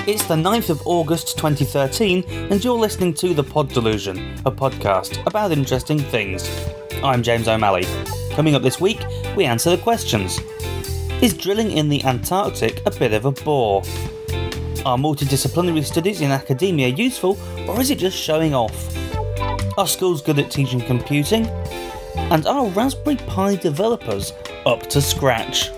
It's the 9th of August 2013, and you're listening to The Pod Delusion, a podcast about interesting things. I'm James O'Malley. Coming up this week, we answer the questions. Is drilling in the Antarctic a bit of a bore? Are multidisciplinary studies in academia useful, or is it just showing off? Are schools good at teaching computing? And are Raspberry Pi developers up to scratch?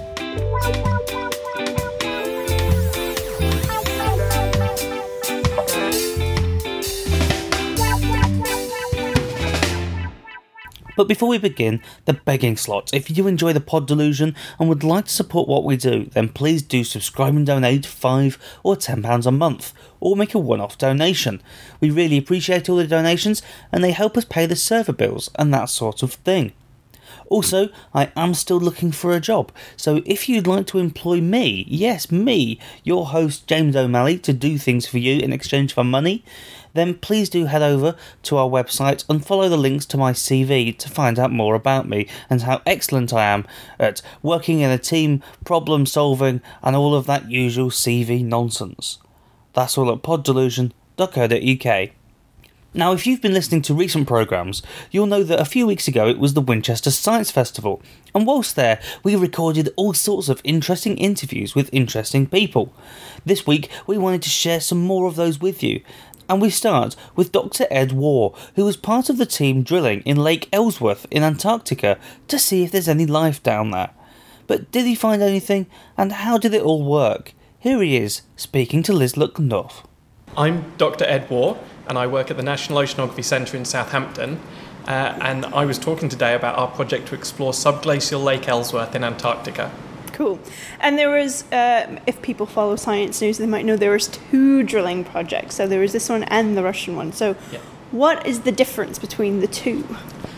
But before we begin, the begging slot. If you enjoy the Pod Delusion and would like to support what we do, then please do subscribe and donate £5 or £10 a month, or make a one-off donation. We really appreciate all the donations, and they help us pay the server bills and that sort of thing. Also, I am still looking for a job, so if you'd like to employ me, yes, me, your host James O'Malley, to do things for you in exchange for money, then please do head over to our website and follow the links to my CV to find out more about me and how excellent I am at working in a team, problem solving, and all of that usual CV nonsense. That's all at poddelusion.co.uk. Now, if you've been listening to recent programmes, you'll know that a few weeks ago it was the Winchester Science Festival, and whilst there, we recorded all sorts of interesting interviews with interesting people. This week, we wanted to share some more of those with you, and we start with Dr. Ed Waugh, who was part of the team drilling in Lake Ellsworth in Antarctica to see if there's any life down there. But did he find anything, and how did it all work? Here he is, speaking to Liz Luckendorf. I'm Dr. Ed Waugh, and I work at the National Oceanography Centre in Southampton, and I was talking today about our project to explore subglacial Lake Ellsworth in Antarctica. Cool. And there was, if people follow science news, they might know there was 2 drilling projects. So there was this one and the Russian one. So What is the difference between the 2?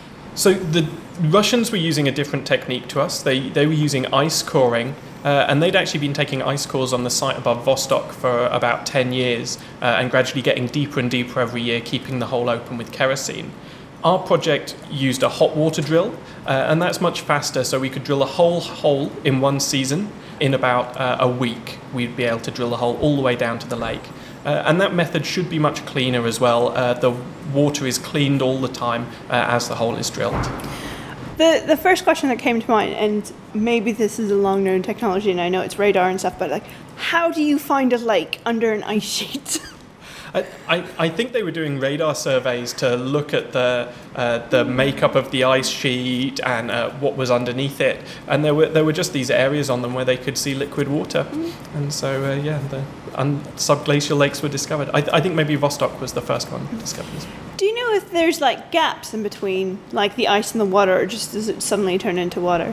So the Russians were using a different technique to us. They were using ice coring, and they'd actually been taking ice cores on the site above Vostok for about 10 years and gradually getting deeper and deeper every year, keeping the hole open with kerosene. Our project used a hot water drill, and that's much faster, so we could drill a whole hole in one season. In about a week, we'd be able to drill the hole all the way down to the lake. And that method should be much cleaner as well. The water is cleaned all the time as the hole is drilled. The first question that came to mind, and maybe this is a long-known technology, and I know it's radar and stuff, but how do you find a lake under an ice sheet? I think they were doing radar surveys to look at the makeup of the ice sheet and what was underneath it, and there were just these areas on them where they could see liquid water, and so the subglacial lakes were discovered. I think maybe Vostok was the first one discovered. Do you know if there's gaps in between the ice and the water, or just does it suddenly turn into water?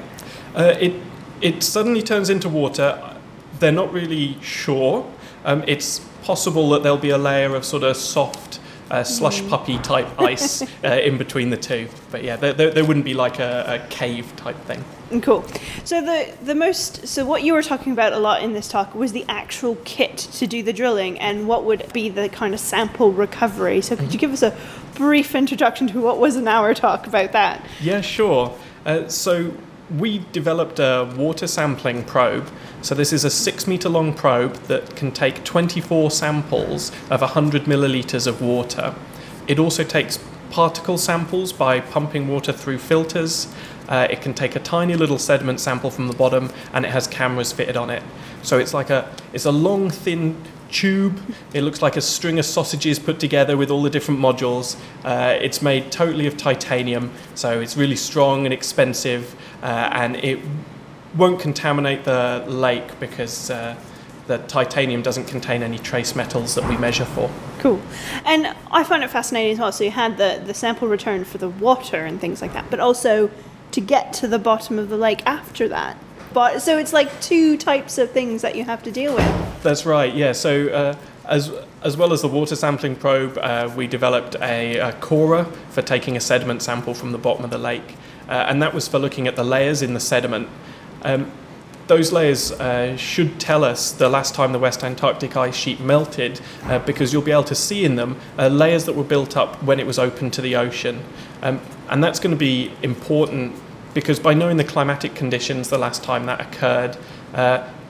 It suddenly turns into water. They're not really sure. It's possible that there'll be a layer of sort of soft slush puppy type ice in between the two, but there wouldn't be a cave type thing. Cool. So so what you were talking about a lot in this talk was the actual kit to do the drilling and what would be the kind of sample recovery. So could you give us a brief introduction to what was an hour talk about that? Yeah, sure. So we developed a water sampling probe. So this is a 6-meter long probe that can take 24 samples of 100 millilitres of water. It also takes particle samples by pumping water through filters. It can take a tiny little sediment sample from the bottom, and it has cameras fitted on it. So it's a long, thin tube. It looks like a string of sausages put together with all the different modules. It's made totally of titanium, so it's really strong and expensive, and it won't contaminate the lake because the titanium doesn't contain any trace metals that we measure for. Cool. And I find it fascinating as well. So you had the sample return for the water and things like that, but also to get to the bottom of the lake after that. But so it's 2 types of things that you have to deal with. That's right, yeah. So as well as the water sampling probe, we developed a corer for taking a sediment sample from the bottom of the lake. And that was for looking at the layers in the sediment. Those layers should tell us the last time the West Antarctic ice sheet melted, because you'll be able to see in them layers that were built up when it was open to the ocean. And that's going to be important because by knowing the climatic conditions the last time that occurred,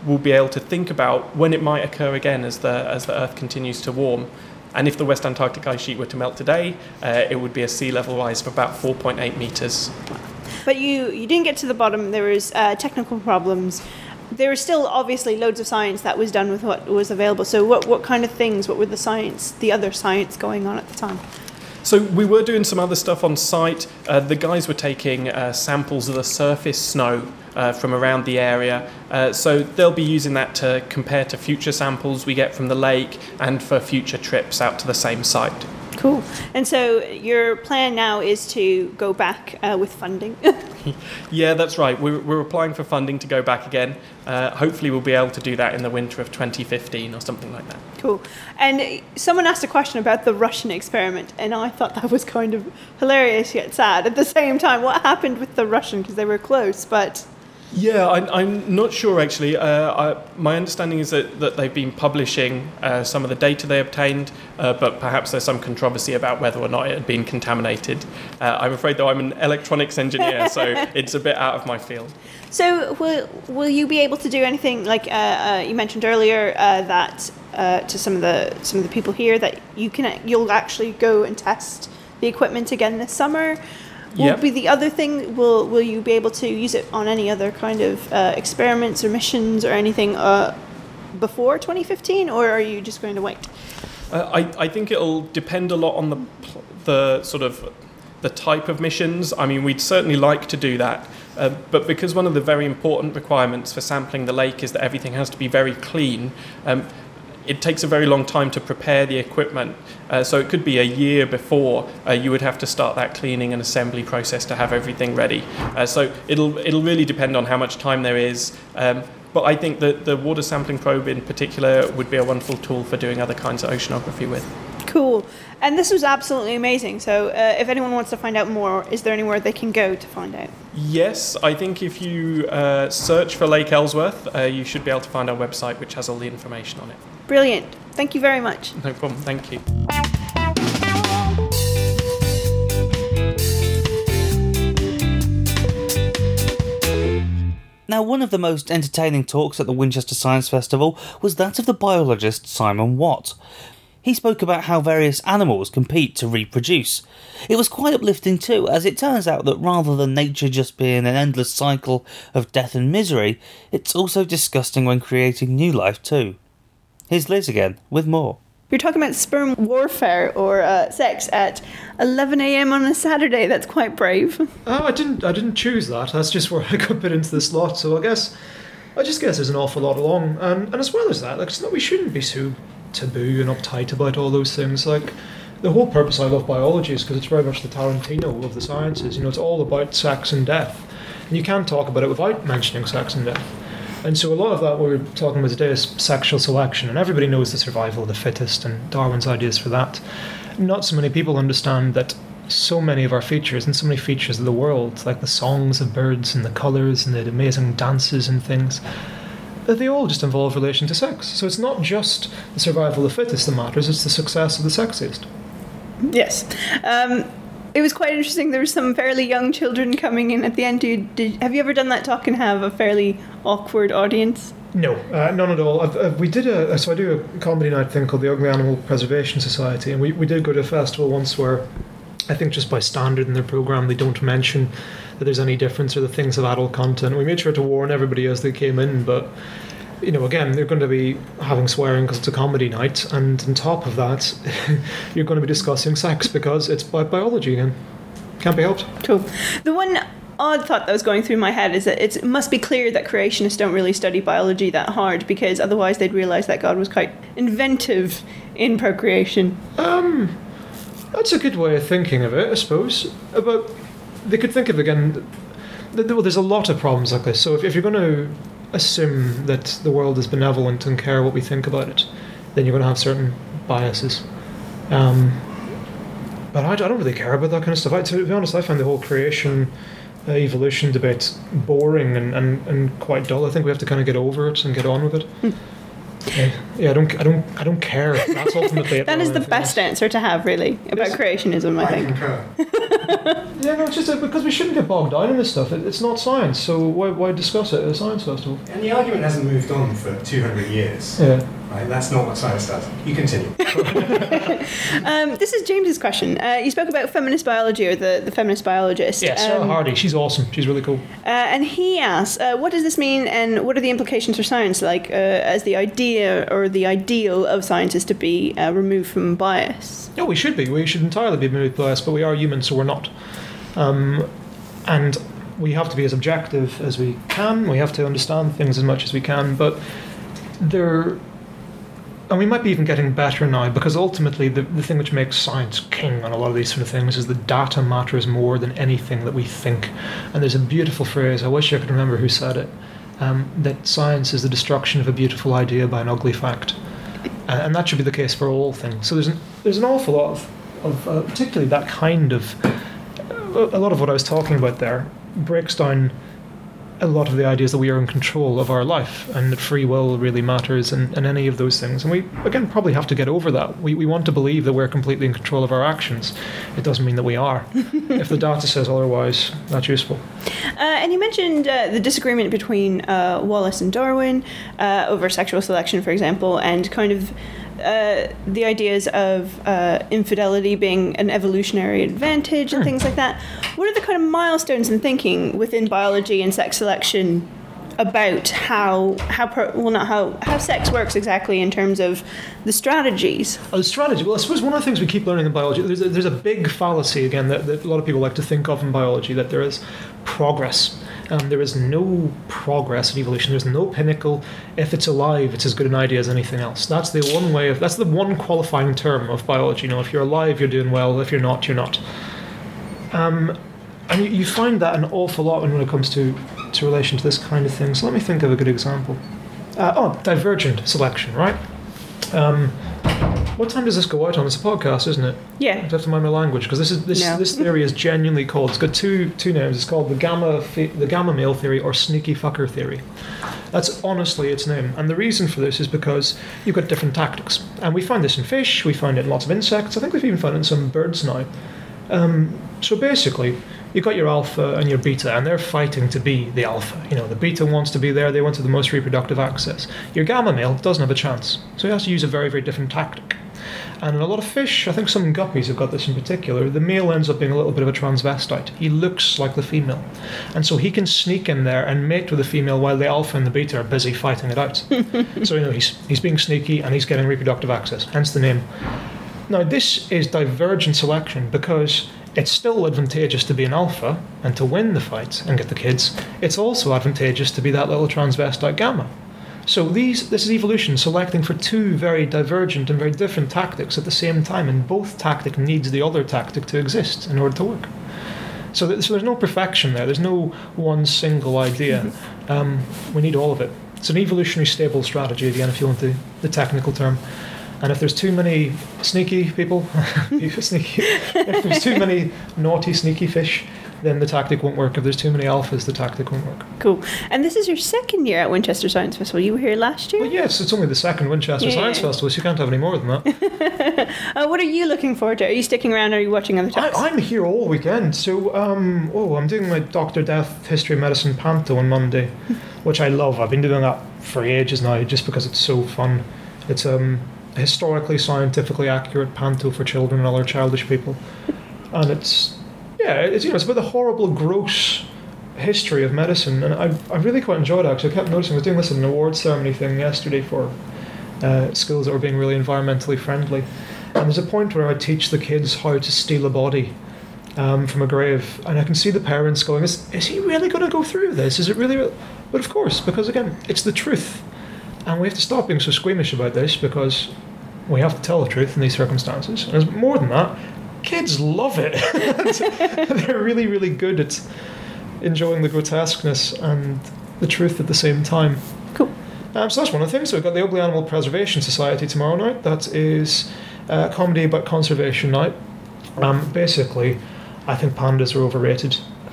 we'll be able to think about when it might occur again as the Earth continues to warm. And if the West Antarctic ice sheet were to melt today, it would be a sea level rise of about 4.8 metres. But you didn't get to the bottom. There was technical problems. There was still obviously loads of science that was done with what was available. So what kind of things, what were the other science going on at the time? So we were doing some other stuff on site. The guys were taking samples of the surface snow from around the area. So they'll be using that to compare to future samples we get from the lake and for future trips out to the same site. Cool. And so your plan now is to go back with funding. Yeah, that's right. We're applying for funding to go back again. Hopefully we'll be able to do that in the winter of 2015 or something like that. Cool. And someone asked a question about the Russian experiment, and I thought that was kind of hilarious yet sad at the same time. What happened with the Russian? Because they were close, but... Yeah, I'm not sure actually. My understanding is that they've been publishing some of the data they obtained, but perhaps there's some controversy about whether or not it had been contaminated. I'm afraid, though, I'm an electronics engineer, so it's a bit out of my field. So will you be able to do anything like you mentioned earlier that to some of the people here that you'll actually go and test the equipment again this summer? Will be the other thing? Will you be able to use it on any other kind of experiments or missions or anything before 2015, or are you just going to wait? I think it'll depend a lot on the sort of the type of missions. I mean, we'd certainly like to do that, but because one of the very important requirements for sampling the lake is that everything has to be very clean. It takes a very long time to prepare the equipment, so it could be a year before you would have to start that cleaning and assembly process to have everything ready. So it'll really depend on how much time there is. But I think that the water sampling probe in particular would be a wonderful tool for doing other kinds of oceanography with. Cool. And this was absolutely amazing. So if anyone wants to find out more, is there anywhere they can go to find out? Yes, I think if you search for Lake Ellsworth, you should be able to find our website, which has all the information on it. Brilliant. Thank you very much. No problem. Thank you. Now, one of the most entertaining talks at the Winchester Science Festival was that of the biologist Simon Watt. He spoke about how various animals compete to reproduce. It was quite uplifting too, as it turns out that rather than nature just being an endless cycle of death and misery, it's also disgusting when creating new life too. Here's Liz again, with more. You're talking about sperm warfare or sex at 11 a.m. on a Saturday. That's quite brave. Oh, I didn't choose that. That's just where I got put into the slot. So I just guess there's an awful lot along. And as well as that, it's not, we shouldn't be so taboo and uptight about all those things. Like, the whole purpose I love biology is because it's very much the Tarantino of the sciences. It's all about sex and death. And you can't talk about it without mentioning sex and death. And so a lot of that we're talking about today is sexual selection, and everybody knows the survival of the fittest and Darwin's ideas for that. Not so many people understand that so many of our features and so many features of the world, like the songs of birds and the colours and the amazing dances and things, that they all just involve relation to sex. So it's not just the survival of the fittest that matters, it's the success of the sexiest. Yes. It was quite interesting. There were some fairly young children coming in at the end. Have you ever done that talk and have a fairly awkward audience? No, none at all. I do a comedy night thing called the Ugly Animal Preservation Society, and we did go to a festival once where I think just by standard in their programme they don't mention that there's any difference or the things of adult content. We made sure to warn everybody as they came in, but again, they're going to be having swearing because it's a comedy night, and on top of that, you're going to be discussing sex because it's biology again. Can't be helped. Cool. The one odd thought that was going through my head is that it must be clear that creationists don't really study biology that hard, because otherwise they'd realise that God was quite inventive in procreation. That's a good way of thinking of it, I suppose. But they could think of, again, there's a lot of problems like this. So if you're going to assume that the world is benevolent and care what we think about it, then you're going to have certain biases. But I don't really care about that kind of stuff. To be honest, I find the whole creation, evolution debate boring and quite dull. I think we have to kind of get over it and get on with it. Yeah, I don't care. That's ultimately it. That is the best answer to have, really, about creationism, I think. Yeah, no, it's just because we shouldn't get bogged down in this stuff. It's not science, so why discuss it at a science festival? And the argument hasn't moved on for 200 years. Yeah. Right? That's not what science does. You continue. This is James's question. You spoke about feminist biology, or the feminist biologist. Yeah, Sarah Hardy. She's awesome. She's really cool. And he asks, what does this mean, and what are the implications for science, like as the idea or the ideal of science is to be removed from bias? Yeah, we should be. We should entirely be removed bias, but we are human, so we're not. And we have to be as objective as we can. We have to understand things as much as we can, but and we might be even getting better now, because ultimately the thing which makes science king on a lot of these sort of things is the data matters more than anything that we think. And there's a beautiful phrase, I wish I could remember who said it, that science is the destruction of a beautiful idea by an ugly fact. And that should be the case for all things. So there's an awful lot of particularly that kind of, a lot of what I was talking about there breaks down a lot of the ideas that we are in control of our life, and that free will really matters, and any of those things. And we, again, probably have to get over that. We want to believe that we're completely in control of our actions. It doesn't mean that we are. If the data says otherwise, that's useful. And you mentioned the disagreement between Wallace and Darwin over sexual selection, for example, and kind of the ideas of infidelity being an evolutionary advantage and things like that. What are the kind of milestones in thinking within biology and sex selection about how sex works exactly in terms of the strategies? The strategy. Well, I suppose one of the things we keep learning in biology, there's a big fallacy again that a lot of people like to think of in biology, that there is progress. There is no progress in evolution. There's no pinnacle. If it's alive, it's as good an idea as anything else. That's the one qualifying term of biology. If you're alive, you're doing well. If you're not, you're not. And you find that an awful lot when it comes to relation to this kind of thing. So let me think of a good example. Divergent selection, right? What time does this go out on? It's a podcast, isn't it? Yeah. I have to mind my language, because this theory is genuinely called. It's got two names. It's called the gamma male theory, or sneaky fucker theory. That's honestly its name. And the reason for this is because you've got different tactics, and we find this in fish. We find it in lots of insects. I think we've even found it in some birds now. So basically, you've got your alpha and your beta, and they're fighting to be the alpha. The beta wants to be there. They want the most reproductive access. Your gamma male doesn't have a chance, so he has to use a very, very different tactic. And in a lot of fish, I think some guppies have got this in particular, the male ends up being a little bit of a transvestite. He looks like the female. And so he can sneak in there and mate with the female while the alpha and the beta are busy fighting it out. So, he's being sneaky and he's getting reproductive access, hence the name. Now, this is divergent selection, because it's still advantageous to be an alpha and to win the fight and get the kids. It's also advantageous to be that little transvestite gamma. So this is evolution selecting for two very divergent and very different tactics at the same time, and both tactic needs the other tactic to exist in order to work. So there's no perfection there. There's no one single idea. We need all of it. It's an evolutionary stable strategy, again, if you want the technical term. And if there's too many sneaky people, if there's too many naughty, sneaky fish, then the tactic won't work. If there's too many alphas, the tactic won't work. Cool. And this is your second year at Winchester Science Festival. You were here last year? Well, yes, it's only the second Winchester Science Festival, so you can't have any more than that. What are you looking forward to? Are you sticking around, or are you watching other talks? I'm here all weekend. So, I'm doing my Dr. Death History of Medicine Panto on Monday, which I love. I've been doing that for ages now, just because it's so fun. It's historically, scientifically accurate panto for children and other childish people. And it's about the horrible, gross history of medicine, and I really quite enjoyed it, actually. I kept noticing, I was doing this at an awards ceremony thing yesterday for schools that were being really environmentally friendly, and there's a point where I teach the kids how to steal a body from a grave, and I can see the parents going, is he really going to go through this? Is it really? But of course, because again, it's the truth, and we have to stop being so squeamish about this, because we have to tell the truth in these circumstances. And more than that, kids love it. They're really, really good at enjoying the grotesqueness and the truth at the same time. Cool. So that's one of the things. So we've got the Ugly Animal Preservation Society tomorrow night. That is a comedy about conservation night. Basically, I think pandas are overrated.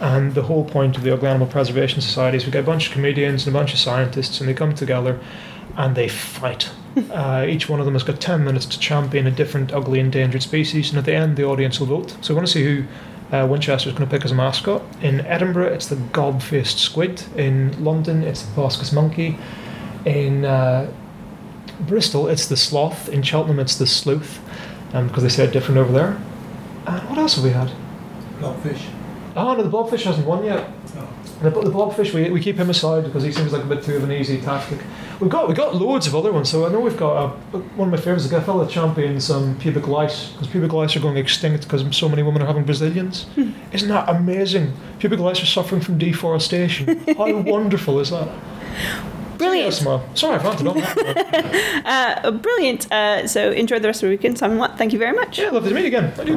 And the whole point of the Ugly Animal Preservation Society is we get a bunch of comedians and a bunch of scientists, and they come together and they fight. Each one of them has got 10 minutes to champion a different ugly endangered species, and at the end the audience will vote. So we want to see who Winchester is going to pick as a mascot. In Edinburgh it's the gob-faced squid. In London it's the Boscus monkey. In Bristol it's the sloth. In Cheltenham it's the sleuth, because they say it different over there. What else have we had? Blobfish. Oh no, the blobfish hasn't won yet. The blobfish, we keep him aside because he seems like a bit too of an easy tactic. We've got loads of other ones. So I know we've got one of my favourites. The guy fella champions pubic lice, because pubic lice are going extinct because so many women are having Brazilians. Isn't that amazing? Pubic lice are suffering from deforestation. How wonderful is that? Brilliant. Sorry, I've ranted on that. Brilliant. So enjoy the rest of the weekend, Simon Watt. Thank you very much. Yeah, lovely to meet you again. I do.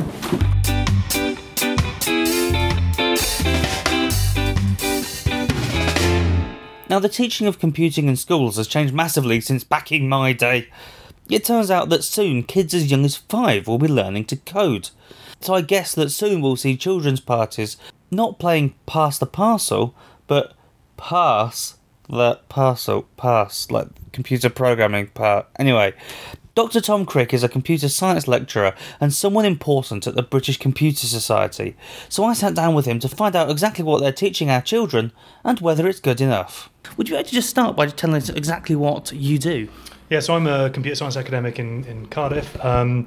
Now, the teaching of computing in schools has changed massively since back in my day. It turns out that soon kids as young as 5 will be learning to code. So I guess that soon we'll see children's parties not playing pass the parcel, but pass the parcel, like computer programming part. Anyway, Dr. Tom Crick is a computer science lecturer and someone important at the British Computer Society, so I sat down with him to find out exactly what they're teaching our children and whether it's good enough. Would you like to just start by telling us exactly what you do? Yeah, so I'm a computer science academic in Cardiff.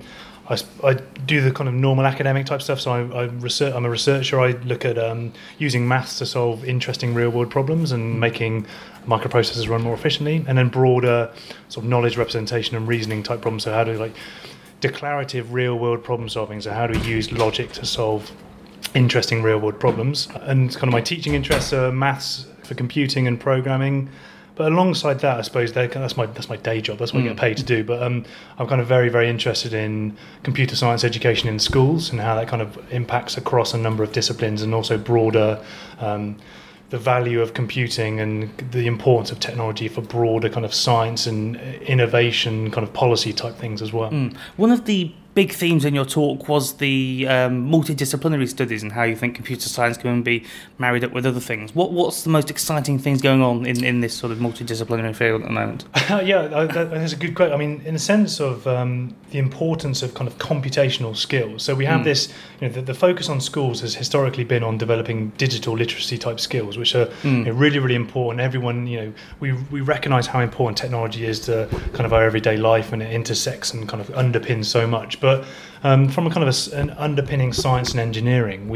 I do the kind of normal academic type stuff, so I'm a researcher. I look at using maths to solve interesting real-world problems and making microprocessors run more efficiently, and then broader sort of knowledge representation and reasoning type problems. So how do declarative real-world problem solving, so how do we use logic to solve interesting real-world problems? And kind of my teaching interests are maths for computing and programming. But alongside that, I suppose that's my day job. That's what I get paid to do. But I'm kind of very, very interested in computer science education in schools and how that kind of impacts across a number of disciplines, and also broader the value of computing and the importance of technology for broader kind of science and innovation kind of policy type things as well. One of the big themes in your talk was the multidisciplinary studies and how you think computer science can be married up with other things. What's the most exciting things going on in this sort of multidisciplinary field at the moment? That's a good question. I mean, in the sense of the importance of kind of computational skills. So we have this, the focus on schools has historically been on developing digital literacy type skills, which are really, really important. Everyone, we recognise how important technology is to kind of our everyday life, and it intersects and kind of underpins so much. But from a kind of an underpinning science and engineering,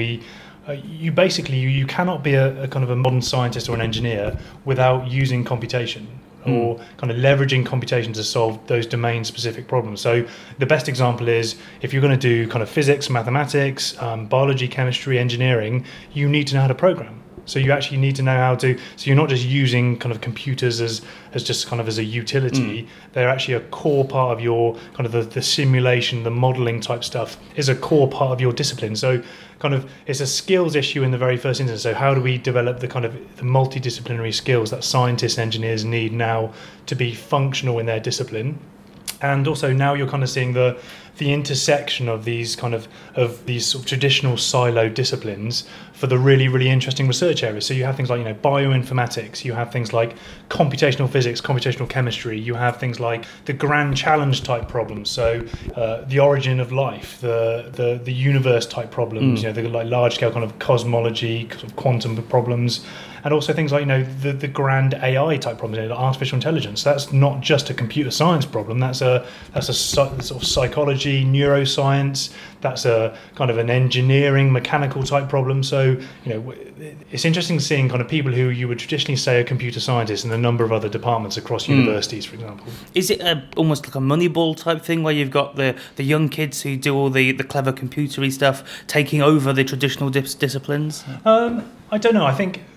you cannot be a kind of a modern scientist or an engineer without using computation or kind of leveraging computation to solve those domain specific problems. So the best example is if you're going to do kind of physics, mathematics, biology, chemistry, engineering, you need to know how to program. So you actually need to know how to. So you're not just using kind of computers as just kind of as a utility. They're actually a core part of your kind of the simulation, the modelling type stuff is a core part of your discipline. So kind of it's a skills issue in the very first instance. So how do we develop the kind of the multidisciplinary skills that scientists and engineers need now to be functional in their discipline? And also now you're kind of seeing the intersection of these kind of these sort of traditional siloed disciplines for the really, really interesting research areas. So you have things like bioinformatics, you have things like computational physics, computational chemistry, you have things like the grand challenge type problems. So the origin of life, the universe type problems, the like large scale kind of cosmology, sort of quantum problems. And also things like, the grand AI type problems, like artificial intelligence. That's not just a computer science problem. That's a sort of psychology, neuroscience. That's a kind of an engineering, mechanical type problem. So, it's interesting seeing kind of people who you would traditionally say are computer scientists in a number of other departments across universities, for example. Is it almost like a Moneyball type thing where you've got the young kids who do all the clever computery stuff taking over the traditional disciplines? I don't know. I think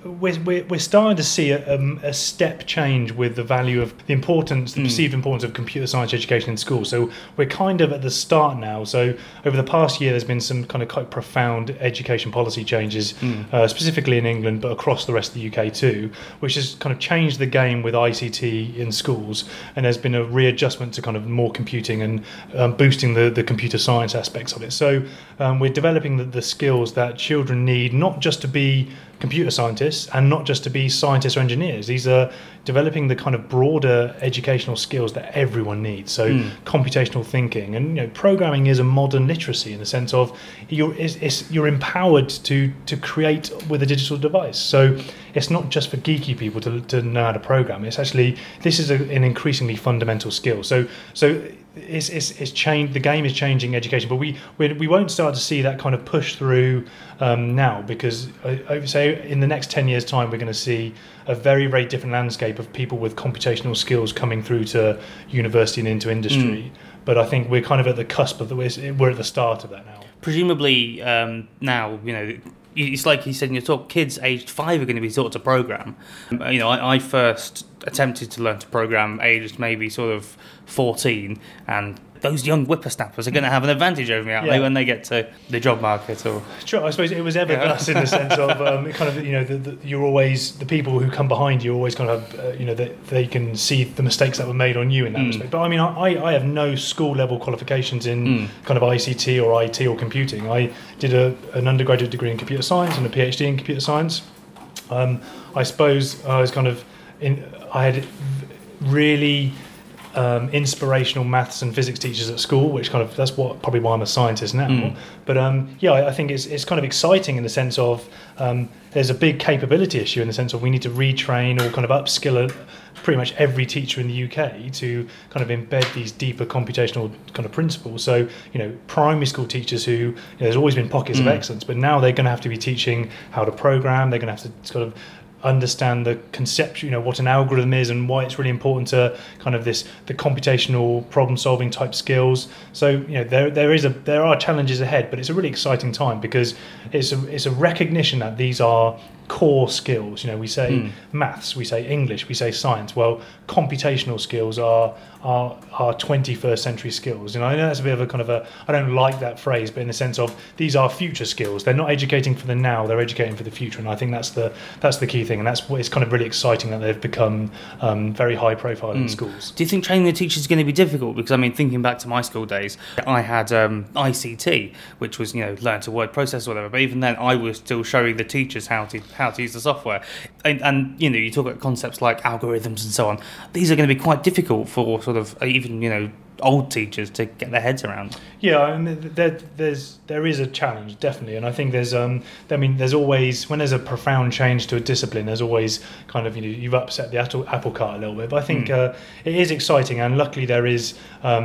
we're starting to see a step change with the value of the perceived importance of computer science education in schools. So we're kind of at the start now. So over the past year, there's been some kind of quite profound education policy changes, specifically in England, but across the rest of the UK too, which has kind of changed the game with ICT in schools. And there's been a readjustment to kind of more computing and boosting the computer science aspects of it. So we're developing the skills that children need, not just to be computer scientists and not just to be scientists or engineers. These are developing the kind of broader educational skills that everyone needs. So computational thinking and programming is a modern literacy in the sense of you're empowered to create with a digital device. So it's not just for geeky people to know how to program. It's actually, this is an increasingly fundamental skill. So it's changed. The game is changing education, but we won't start to see that kind of push through now, because I would say in the next 10 years' time we're going to see a very, very different landscape of people with computational skills coming through to university and into industry. But I think we're kind of at the cusp of we're at the start of that now. Presumably now, it's like you said in your talk, kids aged 5 are going to be taught to program. I first attempted to learn to program aged maybe sort of 14, and those young whippersnappers are going to have an advantage over me, aren't they, when they get to the job market? Or sure, I suppose it was ever thus in the sense of you're always, the people who come behind you always kind of they can see the mistakes that were made on you in that respect. But I mean, I have no school level qualifications in kind of ICT or IT or computing. I did an undergraduate degree in computer science and a PhD in computer science. I suppose I was I had really inspirational maths and physics teachers at school, which that's probably why I'm a scientist now. But I think it's kind of exciting in the sense of there's a big capability issue in the sense of we need to retrain or kind of upskill pretty much every teacher in the UK to kind of embed these deeper computational kind of principles. So primary school teachers who there's always been pockets of excellence, but now they're going to have to be teaching how to program. They're going to have to sort of understand the concept, what an algorithm is and why it's really important to kind of the computational problem solving type skills. So there are challenges ahead, but it's a really exciting time because it's a recognition that these are core skills. We say maths, we say English, we say science. Well, computational skills are 21st century skills. I know that's a bit of a kind of I don't like that phrase, but in the sense of these are future skills. They're not educating for the now, they're educating for the future. And I think that's the key thing. And that's what it's kind of really exciting that they've become very high profile in schools. Do you think training the teachers is going to be difficult? Because thinking back to my school days, I had ICT, which was learn to word process or whatever. But even then, I was still showing the teachers how to use the software. And you talk about concepts like algorithms and so on. These are going to be quite difficult for sort of even old teachers to get their heads around. Yeah, there is a challenge, definitely, and I think there's always, when there's a profound change to a discipline, there's always kind of you've upset the apple cart a little bit. But I think it is exciting, and luckily there is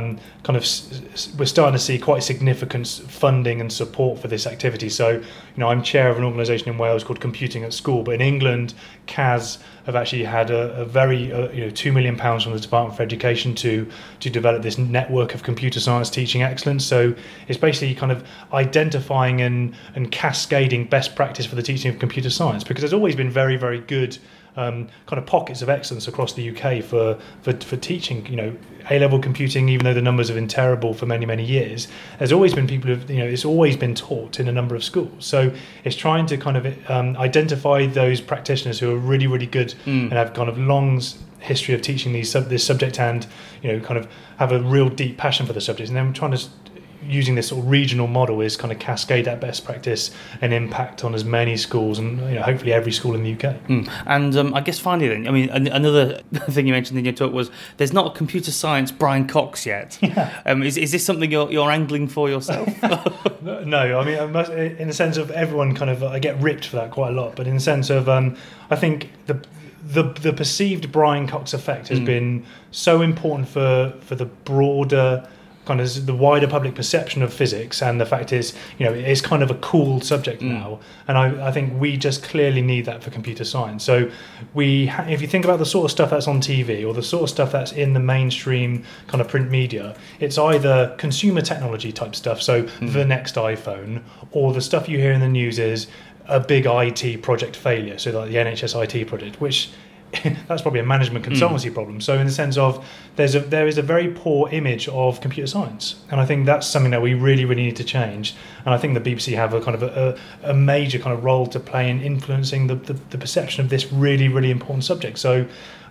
we're starting to see quite significant funding and support for this activity. So I'm chair of an organisation in Wales called Computing at School, but in England, CAS have actually had a very £2 million from the Department for Education to develop this network of computer science teaching excellence. So it's basically kind of identifying and cascading best practice for the teaching of computer science, because there's always been very, very good kind of pockets of excellence across the UK for teaching A-level computing. Even though the numbers have been terrible for many, many years, there's always been people who've it's always been taught in a number of schools. So it's trying to kind of identify those practitioners who are really, really good and have kind of long history of teaching this subject, and kind of have a real deep passion for the subject, and then trying to, using this sort of regional model, is kind of cascade that best practice and impact on as many schools and hopefully every school in the UK. And I guess finally then, another thing you mentioned in your talk was there's not a computer science Brian Cox yet. Is this something you're angling for yourself? No, I must, in the sense of everyone kind of, I get ripped for that quite a lot, but in the sense of I think the perceived Brian Cox effect has been so important for the broader kind of the wider public perception of physics, and the fact is, it's kind of a cool subject now, and I think we just clearly need that for computer science. So if you think about the sort of stuff that's on TV or the sort of stuff that's in the mainstream kind of print media, it's either consumer technology type stuff, so the next iPhone, or the stuff you hear in the news is a big IT project failure, so like the NHS IT project, which that's probably a management consultancy problem. So in the sense of there is a very poor image of computer science, and I think that's something that we really, really need to change. And I think the BBC have a kind of a major kind of role to play in influencing the perception of this really, really important subject. So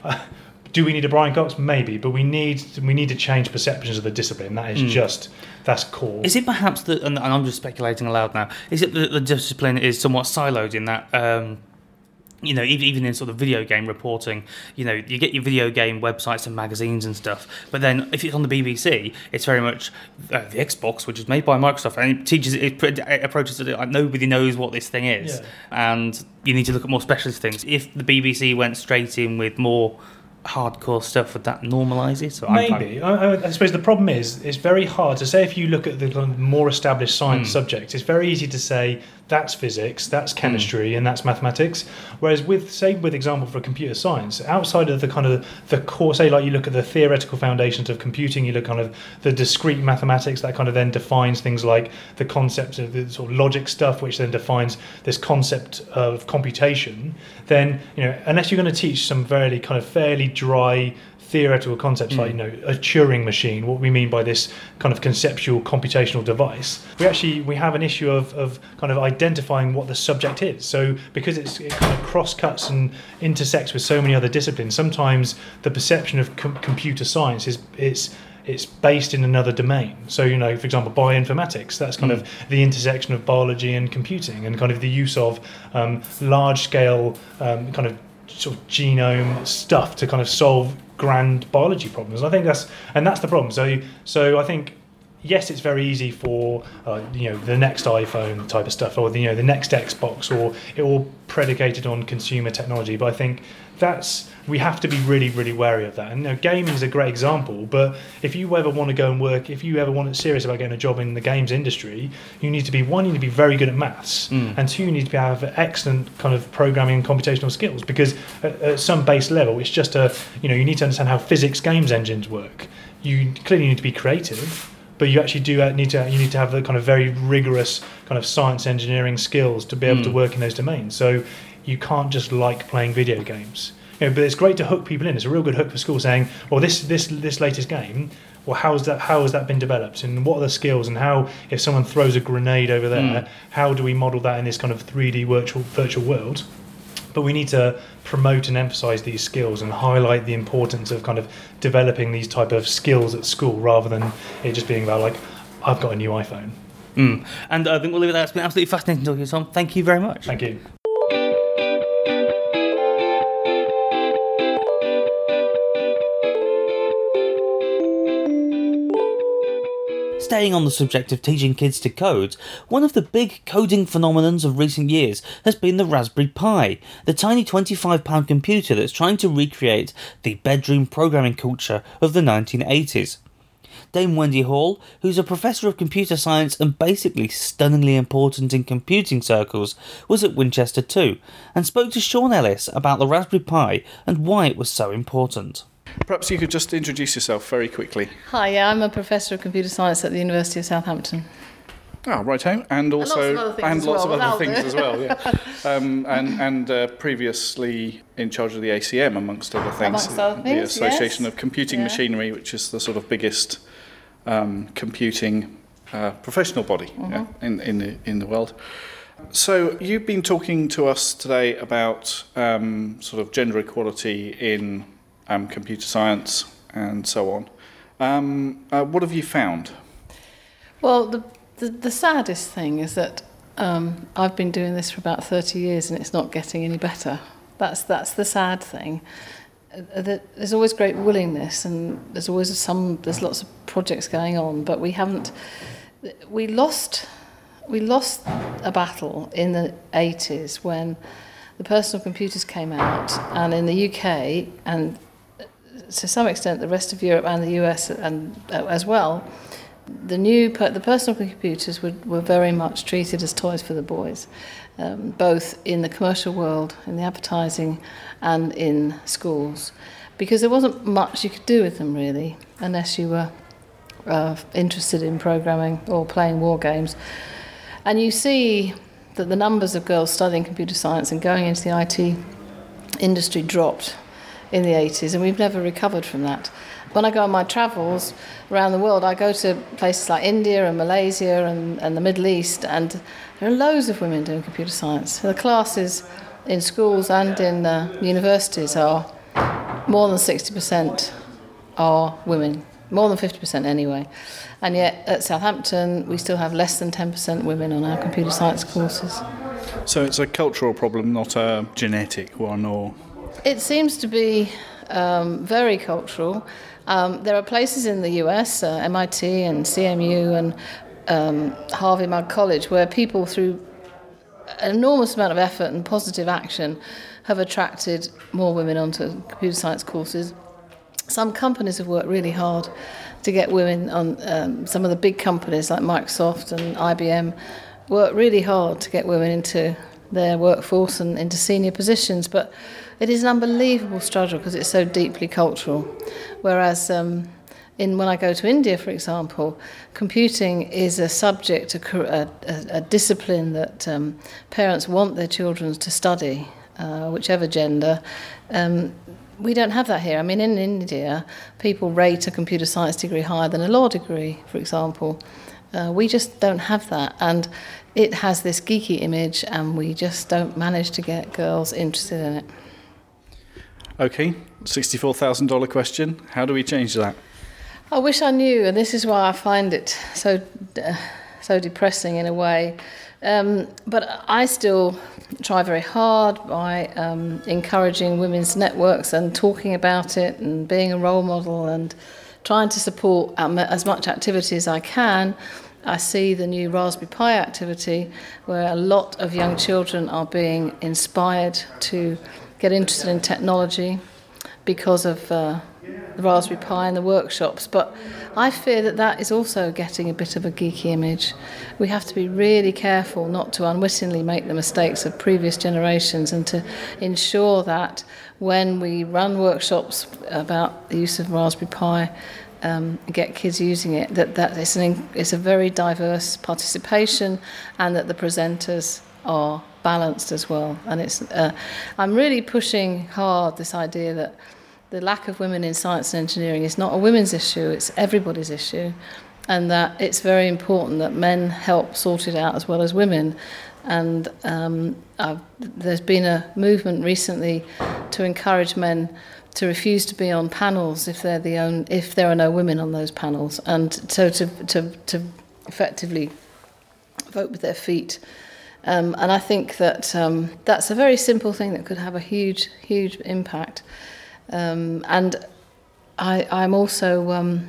do we need a Brian Cox? Maybe, but we need to change perceptions of the discipline. That is that's core. Is it perhaps that, and I'm just speculating aloud now, is it that the discipline is somewhat siloed in that, even in sort of video game reporting, you get your video game websites and magazines and stuff, but then if it's on the BBC, it's very much the Xbox, which is made by Microsoft, and it approaches it like nobody knows what this thing is, and you need to look at more specialist things. If the BBC went straight in with more hardcore stuff, would that normalise it? Maybe. I suppose the problem is it's very hard to say. If you look at the kind of more established science subjects, it's very easy to say that's physics, that's chemistry, and that's mathematics. Whereas with example for computer science, outside of the kind of the core, say like you look at the theoretical foundations of computing, you look kind of the discrete mathematics that kind of then defines things like the concept of the sort of logic stuff, which then defines this concept of computation. Then unless you're going to teach some fairly dry theoretical concepts like a Turing machine, what we mean by this kind of conceptual computational device, we have an issue of kind of identifying what the subject is. So because it kind of cross-cuts and intersects with so many other disciplines, sometimes the perception of computer science it's based in another domain. So, for example, bioinformatics, that's kind of the intersection of biology and computing, and kind of the use of large-scale kind of sort of genome stuff to kind of solve grand biology problems. I think that's the problem. So I think, yes, it's very easy for the next iPhone type of stuff, or the next Xbox, or it all predicated on consumer technology. But I think we have to be really, really wary of that. And gaming is a great example. But if you ever want to go and work, if you ever want to serious about getting a job in the games industry, you need to be very good at maths, and two, you need to have excellent kind of programming and computational skills. Because at some base level, it's just you need to understand how physics games engines work. You clearly need to be creative, but you actually need to have the kind of very rigorous kind of science engineering skills to be able to work in those domains. So you can't just like playing video games. But it's great to hook people in. It's a real good hook for school, saying, well, this latest game, well, how has that been developed, and what are the skills, and how, if someone throws a grenade over there, how do we model that in this kind of 3D virtual world? But we need to promote and emphasise these skills and highlight the importance of kind of developing these type of skills at school, rather than it just being about like, I've got a new iPhone. And I think we'll leave it there. It's been absolutely fascinating talking to you, Tom. Thank you very much. Thank you. Staying on the subject of teaching kids to code, one of the big coding phenomenons of recent years has been the Raspberry Pi, the tiny £25 computer that's trying to recreate the bedroom programming culture of the 1980s. Dame Wendy Hall, who's a professor of computer science and basically stunningly important in computing circles, was at Winchester too, and spoke to Sean Ellis about the Raspberry Pi and why it was so important. Perhaps you could just introduce yourself very quickly. Hi, I'm a professor of computer science at the University of Southampton. Oh, righto. And also lots of other things as well. Yeah. and previously in charge of the ACM, amongst other things. The Association of Computing Machinery, which is the sort of biggest computing professional body in the world. So you've been talking to us today about sort of gender equality in computer science and so on. What have you found? Well, the saddest thing is that I've been doing this for about 30 years and it's not getting any better. That's the sad thing. There's always great willingness, and there's lots of projects going on, but we lost a battle in the 80s when the personal computers came out, and in the UK and to some extent the rest of Europe and the US and as well, the personal computers were very much treated as toys for the boys, both in the commercial world, in the advertising, and in schools, because there wasn't much you could do with them really, unless you were interested in programming or playing war games. And you see that the numbers of girls studying computer science and going into the IT industry dropped in the 80s, and we've never recovered from that. When I go on my travels around the world, I go to places like India and Malaysia and the Middle East, and there are loads of women doing computer science. The classes in schools and in universities are more than 60% are women, more than 50% anyway. And yet at Southampton, we still have less than 10% women on our computer science courses. So it's a cultural problem, not a genetic one, or...? It seems to be very cultural. There are places in the US, MIT and CMU and Harvey Mudd College, where people, through an enormous amount of effort and positive action, have attracted more women onto computer science courses. Some companies have worked really hard to get women on. Some of the big companies like Microsoft and IBM work really hard to get women into their workforce and into senior positions, but it is an unbelievable struggle because it's so deeply cultural. Whereas when I go to India, for example, computing is a subject, a discipline that parents want their children to study, whichever gender. We don't have that here. I mean, in India, people rate a computer science degree higher than a law degree, for example. We just don't have that. And it has this geeky image, and we just don't manage to get girls interested in it. Okay, $64,000 question. How do we change that? I wish I knew, and this is why I find it so depressing in a way. But I still try very hard by encouraging women's networks and talking about it and being a role model and trying to support as much activity as I can. I see the new Raspberry Pi activity where a lot of young children are being inspired to get interested in technology because of the Raspberry Pi and the workshops, but I fear that is also getting a bit of a geeky image. We have to be really careful not to unwittingly make the mistakes of previous generations and to ensure that when we run workshops about the use of Raspberry Pi, get kids using it, that it's a very diverse participation and that the presenters are balanced as well. And I'm really pushing hard this idea that the lack of women in science and engineering is not a women's issue, it's everybody's issue, and that it's very important that men help sort it out as well as women. And there's been a movement recently to encourage men to refuse to be on panels if there are no women on those panels, and so to effectively vote with their feet. And I think that that's a very simple thing that could have a huge impact. And I'm also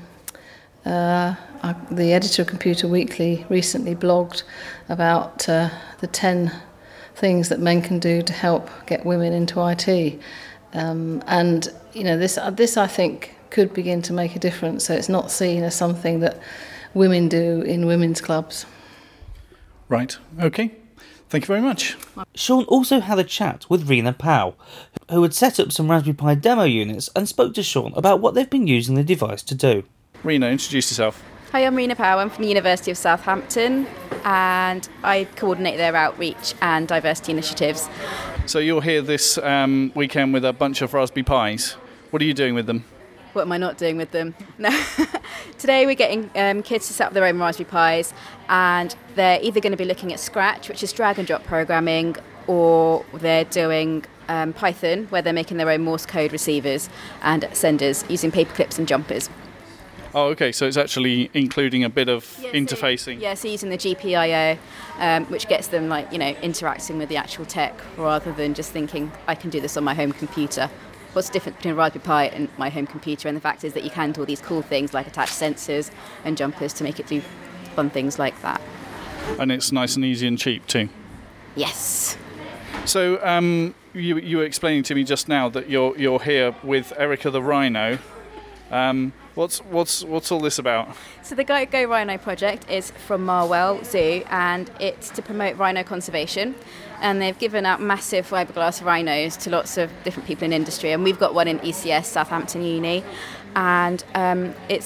the editor of Computer Weekly recently blogged about the 10 things that men can do to help get women into IT. And this I think could begin to make a difference, so it's not seen as something that women do in women's clubs. Right, okay. Thank you very much. Sean also had a chat with Rena Powell, who had set up some Raspberry Pi demo units and spoke to Sean about what they've been using the device to do. Rena, introduce yourself. Hi, I'm Rena Powell. I'm from the University of Southampton, and I coordinate their outreach and diversity initiatives. So you're here this weekend with a bunch of Raspberry Pis. What are you doing with them? What am I not doing with them? No. Today we're getting kids to set up their own Raspberry Pis, and they're either going to be looking at Scratch, which is drag and drop programming, or they're doing Python, where they're making their own Morse code receivers and senders using paper clips and jumpers. Oh, okay, so it's actually including a bit of interfacing. So using the GPIO, which gets them interacting with the actual tech rather than just thinking, I can do this on my home computer. What's the difference between a Raspberry Pi and my home computer? And the fact is that you can do all these cool things like attach sensors and jumpers to make it do fun things like that. And it's nice and easy and cheap too. Yes. So you were explaining to me just now that you're here with Erica the Rhino. What's all this about? So the Go Rhino project is from Marwell Zoo, and it's to promote rhino conservation. And they've given out massive fiberglass rhinos to lots of different people in industry, and we've got one in ECS, Southampton Uni, and it's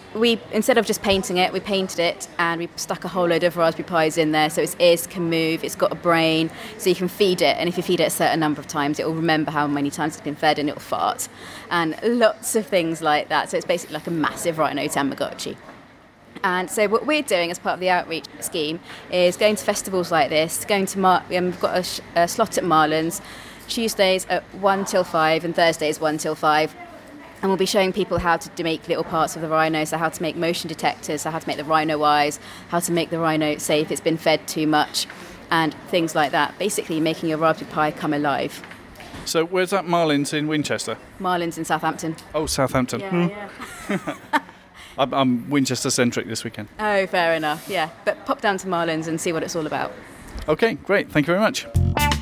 we, instead of just painting it, we painted it and we stuck a whole load of Raspberry Pis in there, so its ears can move, it's got a brain, so you can feed it, and if you feed it a certain number of times, it will remember how many times it's been fed and it will fart, and lots of things like that. So it's basically like a massive rhino Tamagotchi. And so what we're doing as part of the outreach scheme is going to festivals like this, going to we've got a slot at Marlins, Tuesdays at 1 till 5 and Thursdays 1 till 5. And we'll be showing people how to make little parts of the rhino, so how to make motion detectors, so how to make the rhino eyes, how to make the rhino say if it's been fed too much, and things like that. Basically making a Raspberry Pi come alive. So where's that Marlins in Winchester? Marlins in Southampton. Oh, Southampton. Yeah. I'm Winchester-centric this weekend. Oh, fair enough, yeah. But pop down to Marlins and see what it's all about. Okay, great. Thank you very much.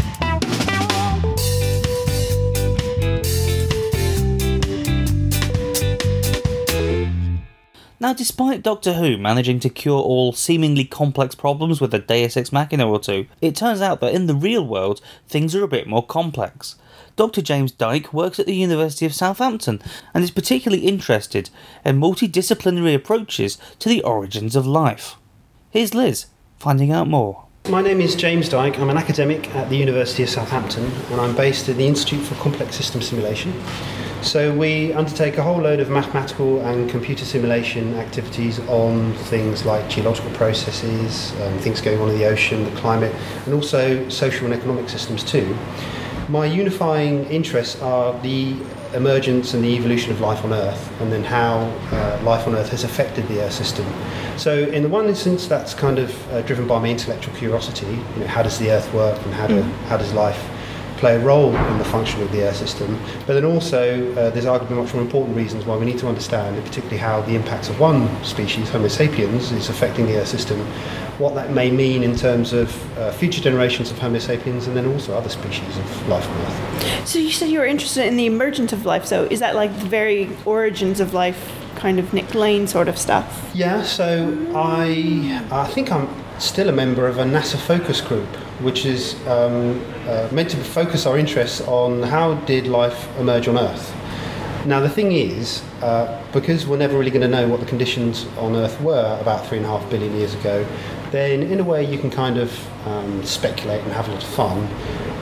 Now, despite Doctor Who managing to cure all seemingly complex problems with a Deus Ex Machina or two, it turns out that in the real world, things are a bit more complex. Dr. James Dyke works at the University of Southampton and is particularly interested in multidisciplinary approaches to the origins of life. Here's Liz, finding out more. My name is James Dyke. I'm an academic at the University of Southampton, and I'm based at the Institute for Complex System Simulation. So we undertake a whole load of mathematical and computer simulation activities on things like geological processes, things going on in the ocean, the climate, and also social and economic systems too. My unifying interests are the emergence and the evolution of life on Earth, and then how life on Earth has affected the Earth system. So in the one instance, that's kind of driven by my intellectual curiosity. How does the Earth work, and how does life play a role in the function of the Earth system? But then also, there's arguably much more important reasons why we need to understand, and particularly how the impacts of one species, Homo sapiens, is affecting the Earth system, what that may mean in terms of future generations of Homo sapiens, and then also other species of life on Earth. So you said you were interested in the emergence of life, so is that like the very origins of life, kind of Nick Lane sort of stuff? Yeah, so I think I'm still a member of a NASA focus group, which is meant to focus our interests on how did life emerge on Earth. Now the thing is, because we're never really going to know what the conditions on Earth were about 3.5 billion years ago, then in a way you can kind of speculate and have a lot of fun.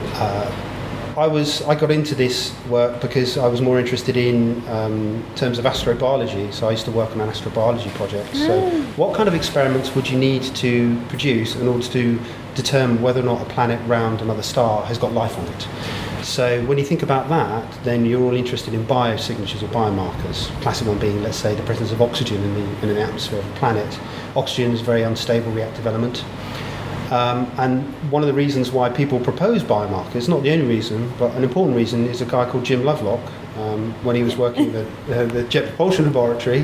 I got into this work because I was more interested in terms of astrobiology, so I used to work on an astrobiology project. So what kind of experiments would you need to produce in order to determine whether or not a planet round another star has got life on it? So when you think about that, then you're all interested in biosignatures or biomarkers. Classic one being, let's say, the presence of oxygen in the atmosphere of a planet. Oxygen is a very unstable reactive element. And one of the reasons why people propose biomarkers, not the only reason, but an important reason, is a guy called Jim Lovelock, when he was working at the Jet Propulsion Laboratory,